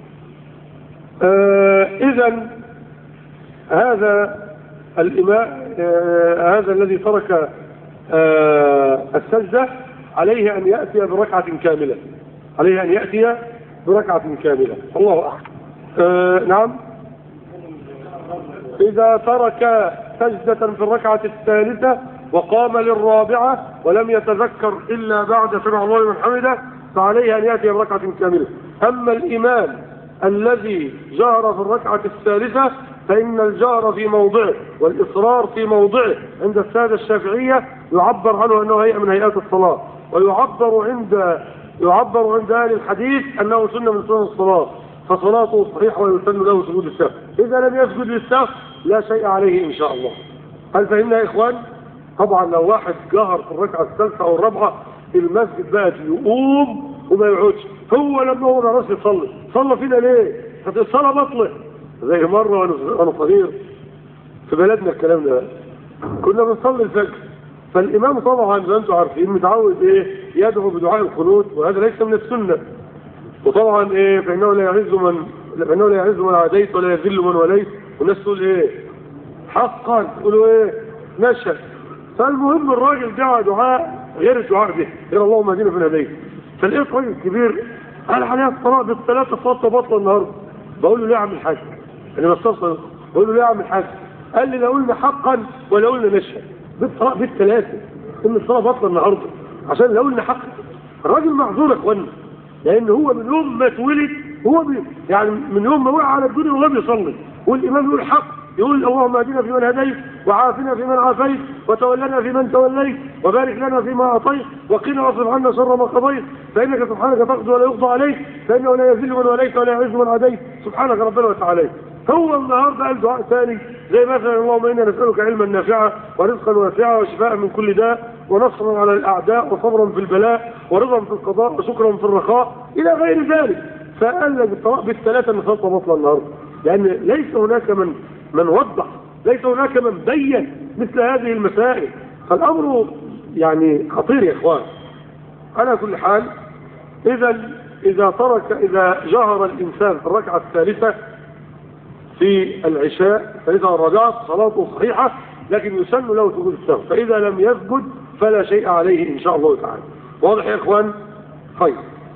آه اذا هذا الامام آه هذا الذي ترك آه السجدة عليه ان يأتي بركعة كاملة، عليه ان يأتي بركعة كاملة. الله أعلم. آه نعم. اذا ترك سجدة في الركعة الثالثة وقام للرابعة ولم يتذكر الا بعد سمع الله لمن حمده فعليه ان يأتي بركعة كاملة. اما الامام الذي جهر في الركعة الثالثة فإن الجهر في موضعه والإصرار في موضعه عند السادة الشافعية يعبر عنه أنه هيئة من هيئات الصلاة، ويعبر عند يعبر عند أهل الحديث أنه سنة من سنن الصلاة، فصلاته صحيحة ويسن له سجود السهو. إذا لم يسجد للسهو لا شيء عليه إن شاء الله. هل فهمنا يا إخوان؟ طبعا لو واحد جهر في الركعة الثالثة أو الرابعة المسجد بقى يقوم وما يقعدش. هو لما هو ناس يصلي صلى فينا ليه؟ الصلاة بطلة. زي مرة وأنا صغير في بلدنا الكلام ده كنا بنصلي الفجر، فالإمام طبعا زي ما انتم عارفين متعود إيه يدعو بدعاء القنوت، وهذا ليس من السنة. وطبعا إيه فإنه لا يعز من فإنه لا يعز من عاديت ولا يذل من وليت، والناس تقول إيه حقا، تقولوا إيه نشهد. فالمهم الراجل دعا دعاء غير الدعاء ده، غير اللهم اهدنا فيمن هديت. فلقيت راجل كبير قال عليها الصلاة بالثلاثة صلاة بطلة النهارده. بقول له ليه يا عم الحاج؟ انا بستفسر بقول له ليه يا عم الحاج؟ قال لي لا قلنا حقا ولا قلنا نشهد بالصلاة بالثلاثة ان الصلاة بطلة النهارده، عشان لو قلنا حقا. الراجل معذور يا اخوانا، لان هو من يوم ما اتولد هو بي يعني من يوم ما وقع على الدنيا وهو بيصلي، والامام يقول حق، يقول اللهم اهدنا فيمن هديت وعافنا فيمن عافيت وتولنا فيمن توليت وبارك لنا فيما اعطيت وقنا واصرف عنا شر ما قضيت فانك سبحانك تقضي ولا يقضى عليك فانه لا يذل من وليت ولا يعز من عاديت سبحانك ربنا وتعالى. هو النهارده قال دعاء ثاني زي مثلا اللهم انا نسالك علما نافعا ورزقا واسعا وشفاء من كل داء ونصرا على الاعداء وصبرا في البلاء ورضا في القضاء وشكرا في الرخاء الى غير ذلك. فقال لك بالطلاق بالثلاثه ان صلاه بطله النهارده، لان ليس هناك من من وضح، ليس هناك من بين مثل هذه المسائل. فالامر يعني خطير يا اخوان. على كل حال اذا اذا ترك اذا جهر الانسان في الركعه الثالثه في العشاء الثالثه والرابعه صلاته صحيحه، لكن يسن له سجود السهو، فاذا لم يسجد فلا شيء عليه ان شاء الله تعالى. واضح يا اخوان؟ طيب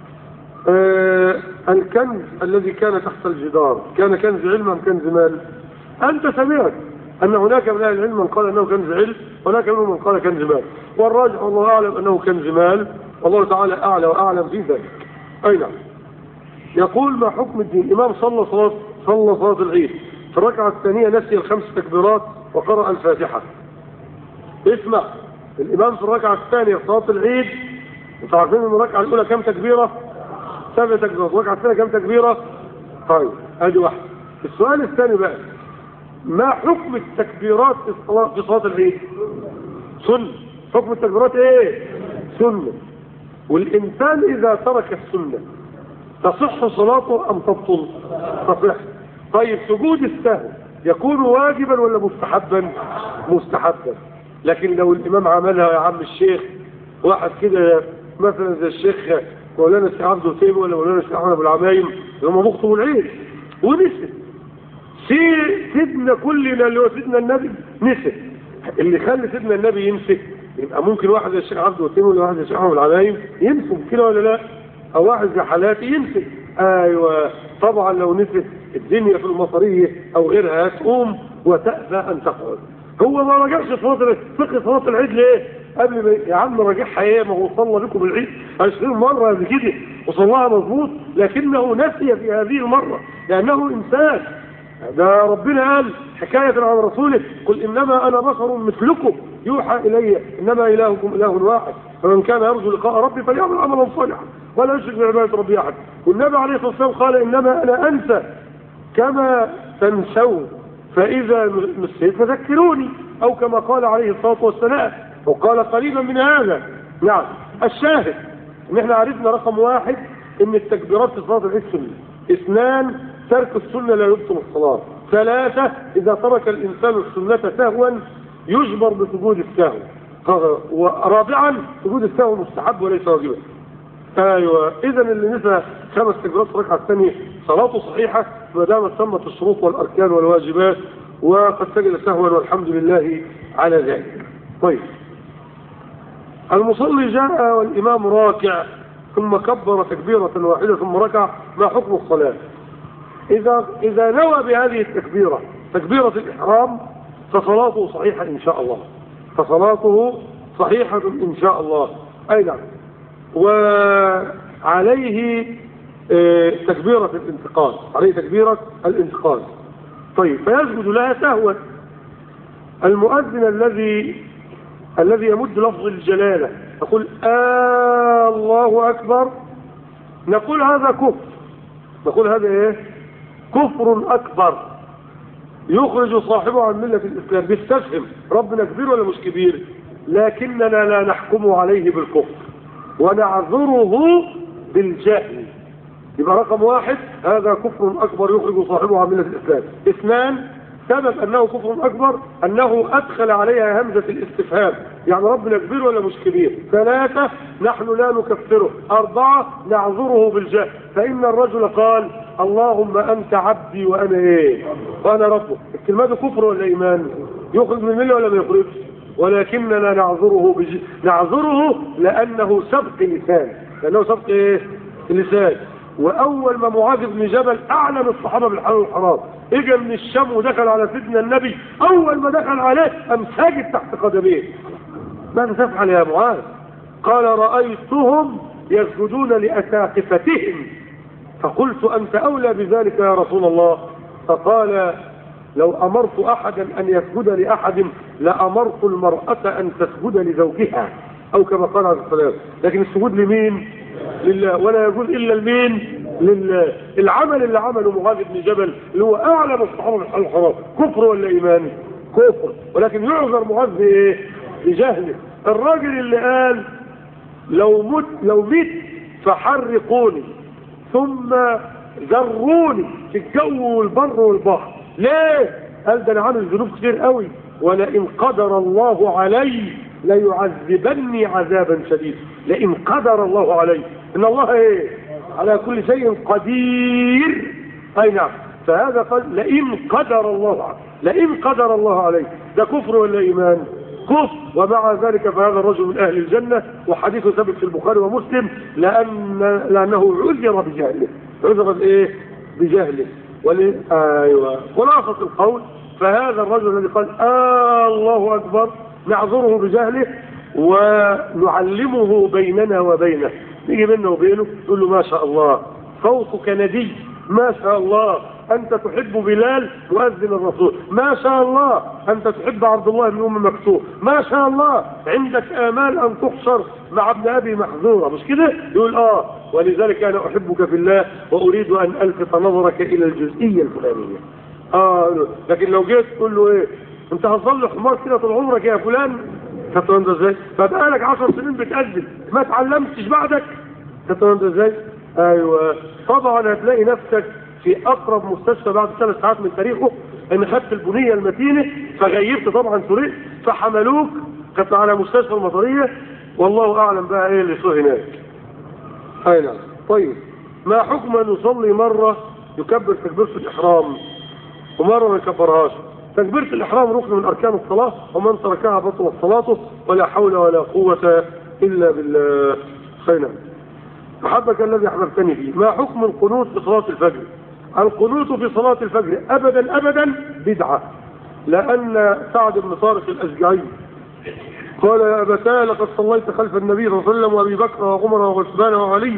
آه الكنز الذي كان تحت الجدار كان كنز علم ام كنز مال؟ أنت سمعت أن هناك من أهل العلم من قال أنه كنز علم، وهناك منهم من قال كنز مال، والراجح والله أعلم أنه كنز مال، والله تعالى أعلى وأعلم في ذلك. أي نعم. يقول ما حكم الدين؟ الإمام صلى صلاة صلى صلاة العيد في الركعة الثانية نسي الخمس تكبيرات وقرأ الفاتحة. اسمع، الإمام في الركعة الثانية في صلاة العيد أنتوا عارفين إن الركعة الأولى كم تكبيرة؟ سبع تكبيرات، الركعة الثانية كم تكبيرة؟ طيب أدي واحد. السؤال الثاني بقى، ما حكم التكبيرات في الصلاة في صلاة العيد؟ سنة. حكم التكبيرات ايه؟ سنة. والإنسان إذا ترك السنة تصح صلاته أم تبطل؟ تصح. طيب سجود السهو يكون واجبا ولا مستحبا؟ مستحبا. لكن لو الإمام عملها يا عم الشيخ واحد كده مثلا زي الشيخ مولانا الشيخ عبد الوهاب ولا مولانا الشيخ احمد ابو العمايم لما بيخطبوا العيد ونسي سيدنا كلنا اللي هو سيدنا النبي نسي، اللي خلى سيدنا النبي يمسك يبقى ممكن واحد زي الشيخ عبد الوهاب ولا واحد زي الشيخ احمد ابو العمايم يمسك كده ولا لا؟ او واحد زي حالاتي يمسك. ايوه طبعا لو نسيت الدنيا في المطريه او غيرها تقوم وتأبى ان تقعد. هو ما رجعش صلاه فقه صلاه العيد ليه؟ قبل ما يا عم راجعها ايه؟ ما هو صلى بكم العيد عشرين مره قبل كده وصلاها مظبوط، لكنه نسي في هذه المره لانه انسان. ده ربنا قال حكايه عن رسوله قل انما انا بشر مثلكم يوحى الي انما الهكم اله واحد فمن كان يرجو لقاء ربي فليعمل عملا صالحا ولا يشرك بعباده ربي احد. والنبي عليه الصلاه والسلام قال انما انا انسى كما تنسون فاذا نسيت فذكروني، او كما قال عليه الصلاه والسلام وقال قريبا من هذا. نعم الشاهد ان احنا عرفنا رقم واحد ان التكبيرات في صلاه العيد سنه. اثنان ترك السنه لا يبطل الصلاه. ثلاثه اذا ترك الانسان السنه سهوا يجبر بسجود السهو. ورابعا سجود السهو مستحب وليس واجبا. ايوه اذا اللي نسى خمس تكبيرات في الركعه الثانيه صلاته صحيحه ما دامت تمت الشروط والاركان والواجبات وقد سجد سهوا والحمد لله على ذلك. طيب المصلي جاء والإمام راكع ثم كبر تكبيرة واحدة ثم ركع، ما حكم الصلاة؟ إذا إذا نوى بهذه التكبيرة تكبيرة الإحرام فصلاته صحيحة إن شاء الله، فصلاته صحيحة إن شاء الله. أي نعم. وعليه تكبيرة الانتقال، عليه تكبيرة الانتقال. طيب فيسجد لها سهوا. المؤذن الذي الذي يمد لفظ الجلالة يقول آه الله أكبر، نقول هذا كفر، نقول هذا إيه؟ كفر أكبر. يخرج صاحبه عن ملة الإسلام. بيستفهم ربنا كبير ولا مش كبير؟ لكننا لا نحكم عليه بالكفر ونعذره بالجهل. يبقى رقم واحد هذا كفر أكبر يخرج صاحبه عن ملة الإسلام. اثنان سبب أنه كفر أكبر أنه أدخل عليها همزة الاستفهام، يعني ربنا كبير ولا مش كبير. ثلاثة نحن لا نكفره. أربعة نعذره بالجهل، فإن الرجل قال اللهم أنت عبدي وأنا إيه؟ وأنا ربك. الكلمة دي كفر ولا إيمان؟ يخرج من الملة ولا ما يخرجش؟ ولكننا نعذره بج... نعذره لأنه سبق لسان، لأنه سبق إيه؟ لسان. وأول ما معاذ بن جبل أعلم الصحابة بالحلال والحرام اجى من الشام ودخل على سيدنا النبي، أول ما دخل عليه قام ساجد تحت قدميه. ماذا تفعل يا معاذ؟ قال رأيتهم يسجدون لأساقفتهم فقلت أنت أولى بذلك يا رسول الله. فقال لو أمرت أحدا أن يسجد لأحد لأمرت المرأة أن تسجد لزوجها، أو كما قال عليه الصلاة والسلام. لكن السجود لمين؟ لله، ولا يجوز إلا لمين؟ لله. العمل اللي عمله معاذ بن جبل اللي هو أعلم الصحابة بالحلال والحرام كفر ولا إيمان؟ كفر. ولكن يعذر معاذ بإيه؟ بجهله. الراجل اللي قال لو مت لو مت فحرقوني ثم ذروني في الجو والبر والبحر. ليه؟ قال ده انا عامل ذنوب كتير قوي، ولئن قدر الله علي ليعذبني عذابا شديدا. لئن قدر الله علي، ان الله ايه؟ على كل شيء قدير. اي نعم. فهذا قال لئن قدر الله علي، لئن قدر الله علي. ده كفر ولا ايمان؟ كفر. ومع ذلك فهذا الرجل من اهل الجنه، وحديثه ثابت في البخاري ومسلم، لان لانه عذر بجهله. عذر بايه؟ بجهله. ول... ايوه خلاصه القول فهذا الرجل الذي قال آه الله اكبر نعذره بجهله ونعلمه بيننا وبينه. نيجي منه وبينه تقول له ما شاء الله صوتك ندي، ما شاء الله انت تحب بلال مؤذن الرسول، ما شاء الله انت تحب عبد الله بن ام مكتوم، ما شاء الله عندك امال ان تحشر مع ابن ابي محذوره، مش كده؟ يقول اه ولذلك انا احبك في الله واريد ان الفت نظرك الى الجزئيه الفلانيه. اه لكن لو جيت تقول له ايه انت هتظل حمار كده طول عمرك يا فلان، هتقول ده ازاي؟ فبقالك عشر سنين بتأذن ما اتعلمتش بعدك، هتقول ده ازاي؟ ايوه طبعا هتلاقي نفسك في اقرب مستشفى بعد ثلاث ساعات من تاريخه ان خدت البنيه المتينه فغيبت طبعا سرقت فحملوك كنت على مستشفى المطريه، والله اعلم بقى ايه اللي صار هناك. اي نعم. طيب ما حكم ان يصلي مره يكبر تكبيره الاحرام ومره ما يكبرهاش؟ تكبيره الاحرام ركن من اركان الصلاه ومن تركها بطلت صلاته ولا حول ولا قوه الا بالله. خير. محبك الذي احببتني فيه. ما حكم القنوت في صلاه الفجر؟ القنوت في صلاه الفجر ابدا ابدا بدعه، لان سعد بن طارق الاشجعي قال يا ابتاه لقد صليت خلف النبي صلى الله عليه وسلم وابي بكر وعمر وعثمان وعلي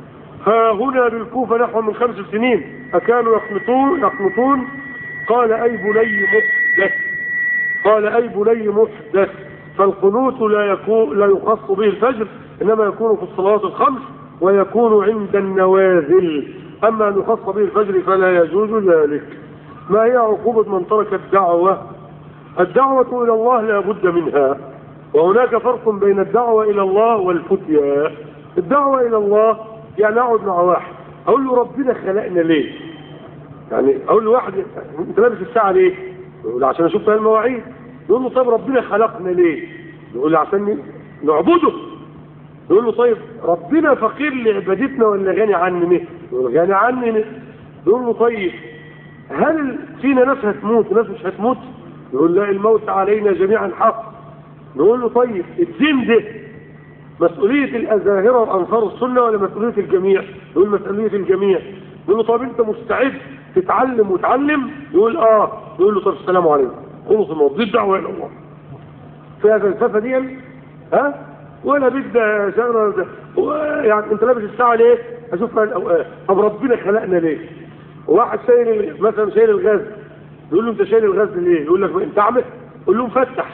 ها هنا بالكوفه نحو من خمس سنين اكانوا يقنطون يقنطون قال اي بني محدث قال اي بني محدث. فالقنوت لا يكون لا يخص به الفجر، انما يكون في الصلوات الخمس ويكون عند النوازل، اما ان يخص به الفجر فلا يجوز ذلك. ما هي عقوبة من ترك الدعوة؟ الدعوة الى الله لا بد منها، وهناك فرق بين الدعوة الى الله والفتيا. الدعوة الى الله يعني اقعد مع واحد اقول له ربنا خلقنا ليه؟ يعني اقول له واحد انت لابس الساعة ليه؟ يقول عشان اشوف فيها المواعيد. يقول له طيب ربنا خلقنا ليه؟ يقول له عشان نعبده. يقول له طيب ربنا فقير لعبادتنا ولا غني عننا؟ يقول غني عننا. يقول له طيب هل فينا ناس هتموت وناس مش هتموت؟ يقول لا الموت علينا جميعا حق. نقول له طيب الدين ده مسؤولية الأزاهرة وأنصار السنة ولا مسؤولية الجميع؟ يقول مسؤولية الجميع. يقول له طيب أنت مستعد تتعلم وتعلم؟ يقول آه. يقول له طيب السلام عليكم خلص الموضوع. دي الدعوة إلى الله فيها فلسفة دي ها؟ ولا بدها شغله يعني انت لابس الساعه ليه؟ اشوف فيها الاوقات. طب ربنا خلقنا ليه؟ واحد شايل مثلا شايل الغاز يقول له انت شايل الغاز ليه؟ يقول لك انت عامل قول له مفتح.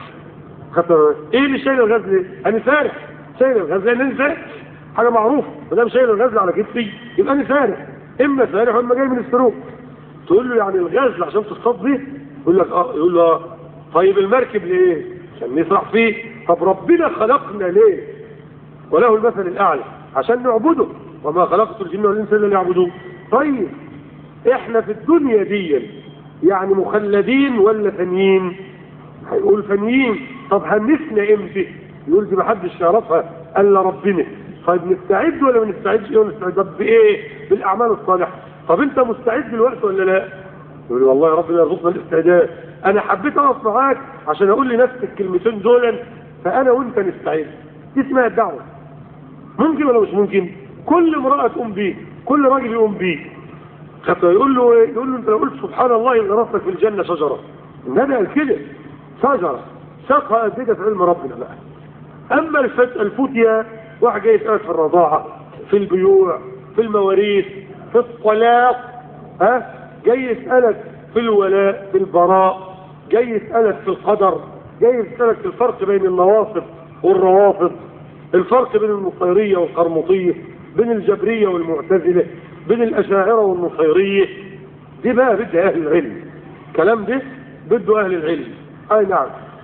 ايه اللي شايل الغاز ليه؟ انا سارح. شايل الغاز لان انا سارح حاجه معروفه، ما دام شايل الغاز على كتفي يبقى انا سارح، اما سارح واما جاي من السروق. تقول له يعني الغاز عشان تصطاد بيه؟ يقول لك اه يقول له اه طيب المركب ليه؟ عشان نسرح فيه. طب ربنا خلقنا ليه؟ وله المثل الاعلى عشان نعبده، وما خلقت الجن والانس الا ليعبدون. طيب احنا في الدنيا دي يعني مخلدين ولا فانيين؟ هيقول فانيين. طب هنفنى امتى؟ يقول دي محدش يعرفها الا ربنا. طيب نستعد ولا ما نستعدش؟ ايه نستعد بايه؟ بالاعمال الصالحه. طب انت مستعد دلوقتي ولا لا؟ يقول والله ربنا يرزقنا الاستعداد. انا حبيت اقف معاك عشان اقول لنفسي الكلمتين دول، فانا وانت نستعد. دي اسمها الدعوه. ممكن ولا مش ممكن؟ كل امراه تقوم بيه، كل راجل يقوم بيه. حتى يقول له ايه؟ يقول له انت لو قلت سبحان الله يبقى راسك في الجنه شجره. النبي قال كده شجره ساقها قد كده في علم ربنا بقى. اما الفتيه واحد جاي يسالك في الرضاعه، في البيوع، في المواريث، في الطلاق، ها جاي يسالك في الولاء، في البراء، جاي يسالك في القدر، جاي يسالك في الفرق بين النواصب والروافض، الفرق بين النصيريه والقرمطيه، بين الجبريه والمعتزله، بين الاشاعره والنصيريه. دي بقى بدها اهل العلم. الكلام ده بده اهل العلم. اي نعم.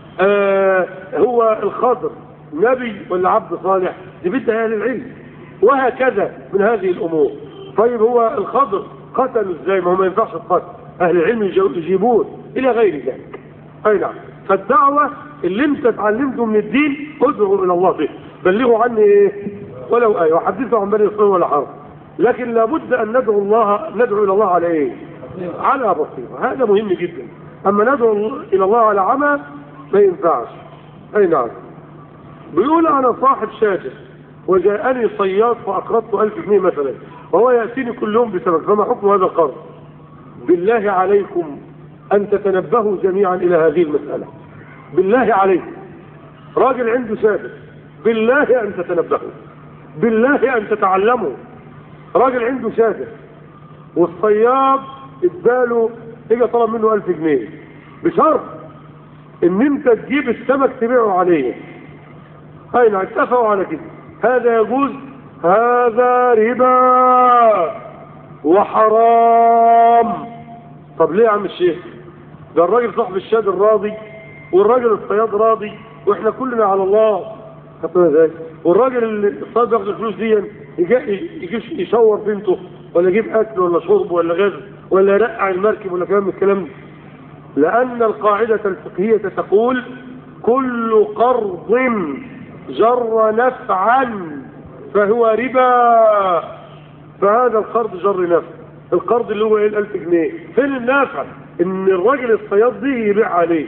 آه هو الخضر نبي ولا عبد صالح؟ دي بدها اهل العلم. وهكذا من هذه الامور. طيب هو الخضر قتلوا ازاي؟ ما هو ما ينفعش القتل. اهل العلم يجيبون الى غير ذلك. اي نعم. فالدعوه اللي انت اتعلمته من الدين ادعوا الى الله به، بلغوا عني ايه ولو ايه، وحدثوا عن بني اسرائيل ولا حرج. لكن لابد ان ندعو الله، ندعو الى الله على ايه؟ على بصيره. هذا مهم جدا. اما ندعو الى الله على عمى ما ينفعش. اي نعم. بيقول انا صاحب شاجر وجاءني صياد فاقرضت ألف جنيه مثلا، وهو ياتيني كل يوم بسبب، فما حكم هذا القرض؟ بالله عليكم ان تتنبهوا جميعا الى هذه المساله. بالله عليكم، راجل عنده شاجر، بالله ان تتنبهوا، بالله ان تتعلموا. راجل عنده شاجر والصياد اداله اجى طلب منه ألف جنيه بشرط ان انت تجيب السمك تبيعه عليه. اي نعم، اتفقوا على كده. هذا يجوز؟ هذا ربا وحرام. طب ليه يا عم الشيخ؟ ده الراجل صاحب الشاجر راضي، والراجل الصياد راضي، واحنا كلنا على الله. والراجل اللي الصياد بياخد الفلوس دي يجيب يشور بنته، ولا يجيب اكل ولا شرب ولا غاز، ولا يرقع المركب ولا كلام من الكلام ده. لان القاعده الفقهيه تقول كل قرض جر نفعا فهو ربا. فهذا القرض جر نفع. القرض اللي هو ايه؟ الألف جنيه. فين النافع؟ ان الراجل الصياد دي يبيع عليه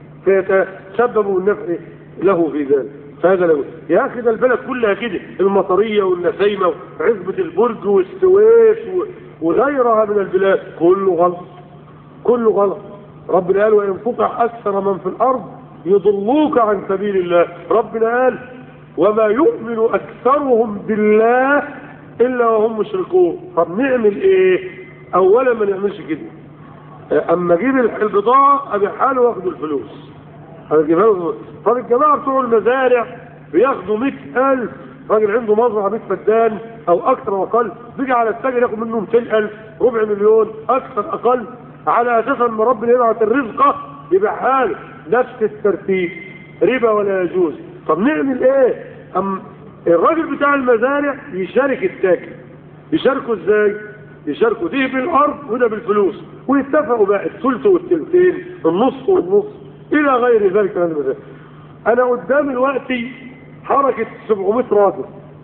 فيتسبب النفع له في ذلك. فهذا له. يا اخي ده البلد كلها كده، المطريه والنسيمه وعزبه البرج والسويس وغيرها من البلاد، كله غلط، كله غلط. ربنا قال وان تطع اكثر من في الارض يضلوك عن سبيل الله. ربنا قال وما يؤمن اكثرهم بالله الا وهم مشركون. طب نعمل ايه؟ اولا ما نعملش كده. اما اجيب البضاعه ابيعها له واخد الفلوس. اجيبها له. طب الجماعه بتوع المزارع بياخدوا مئة ألف، راجل عنده مزرعه مئة فدان او اكثر واقل، بيجي على التاجر ياخد منه مئتين ألف، ربع مليون، اكثر اقل، على اساس ان ربنا يبعت الرزق يبيعها له. نفس الترتيب. ربا ولا يجوز. طب نعمل ايه؟ أم الراجل بتاع المزارع يشارك التاجر. يشاركوا ازاي؟ يشاركوا دي بالارض وده بالفلوس، ويتفقوا بقى الثلث والثلثين، النص والنص الى غير ذلك من المزارع. انا قدام الوقت حركه سبعمائة راجل،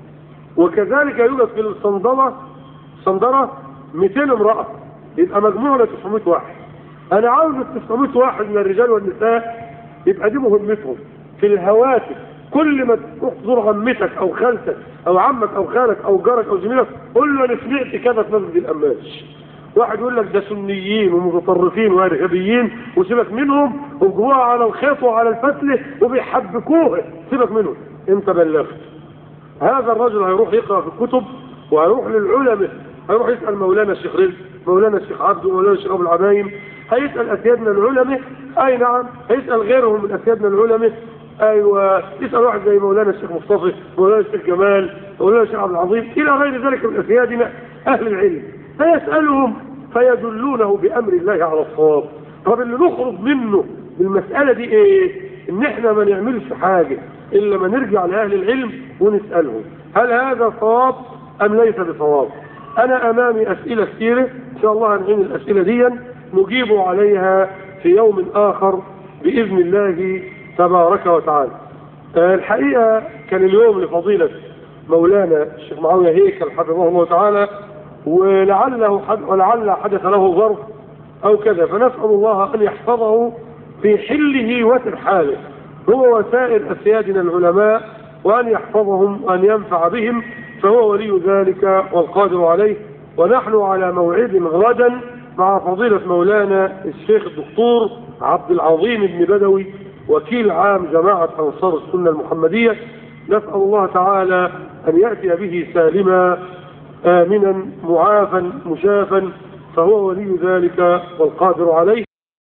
وكذلك يوجد في الصندره صندره مئتين امراه، يبقى مجموعنا تسعمائة واحد. انا عاوز ال تسعمائة واحد من الرجال والنساء يبقى دي مهمتهم في الهواتف. كل ما تروح تزور عمتك او خالتك او عمك او خالك او جارك او زميلك قول له انا سمعت كذا في مسجد القماش. واحد يقول لك ده سنيين ومتطرفين وارهابيين وسيبك منهم، وجوها على الخيط وعلى الفتله وبيحبكوها، سيبك منهم. انت بلغت. هذا الرجل هيروح يقرا في الكتب وهيروح للعلماء، هيروح يسال مولانا الشيخ رزق، مولانا الشيخ عبده، مولانا الشيخ ابو العبايم، هيسال اسيادنا العلماء. اي نعم، هيسال غيرهم من اسيادنا العلماء. ايوه، يسال واحد زي مولانا الشيخ مصطفى، مولانا الشيخ جمال، مولانا الشيخ عبد العظيم، الى غير ذلك من اسيادنا اهل العلم، فيسالهم فيدلونه بامر الله على الصواب طب اللي نخرج منه بالمسألة دي ايه؟ ان احنا ما نعملش حاجة الا ما نرجع لاهل العلم ونسألهم هل هذا صواب ام ليس بصواب. انا امامي اسئلة كثيرة ان شاء الله هنعين الاسئلة دي نجيب عليها في يوم اخر باذن الله تبارك وتعالى. الحقيقة كان اليوم لفضيلة مولانا الشيخ معاوية هيكل حفظه الله تعالى، ولعله حد ولعل حدث له ظرف او كذا، فنسأل الله ان يحفظه في حله وترحاله هو وسائر اسيادنا العلماء، وان يحفظهم وان ينفع بهم، فهو ولي ذلك والقادر عليه. ونحن على موعد غدا مع فضيلة مولانا الشيخ الدكتور عبد العظيم بن بدوي وكيل عام جماعة أنصار السنة المحمدية، نسأل الله تعالى أن يأتي به سالما آمنا معافا مشافا، فهو ولي ذلك والقادر عليه.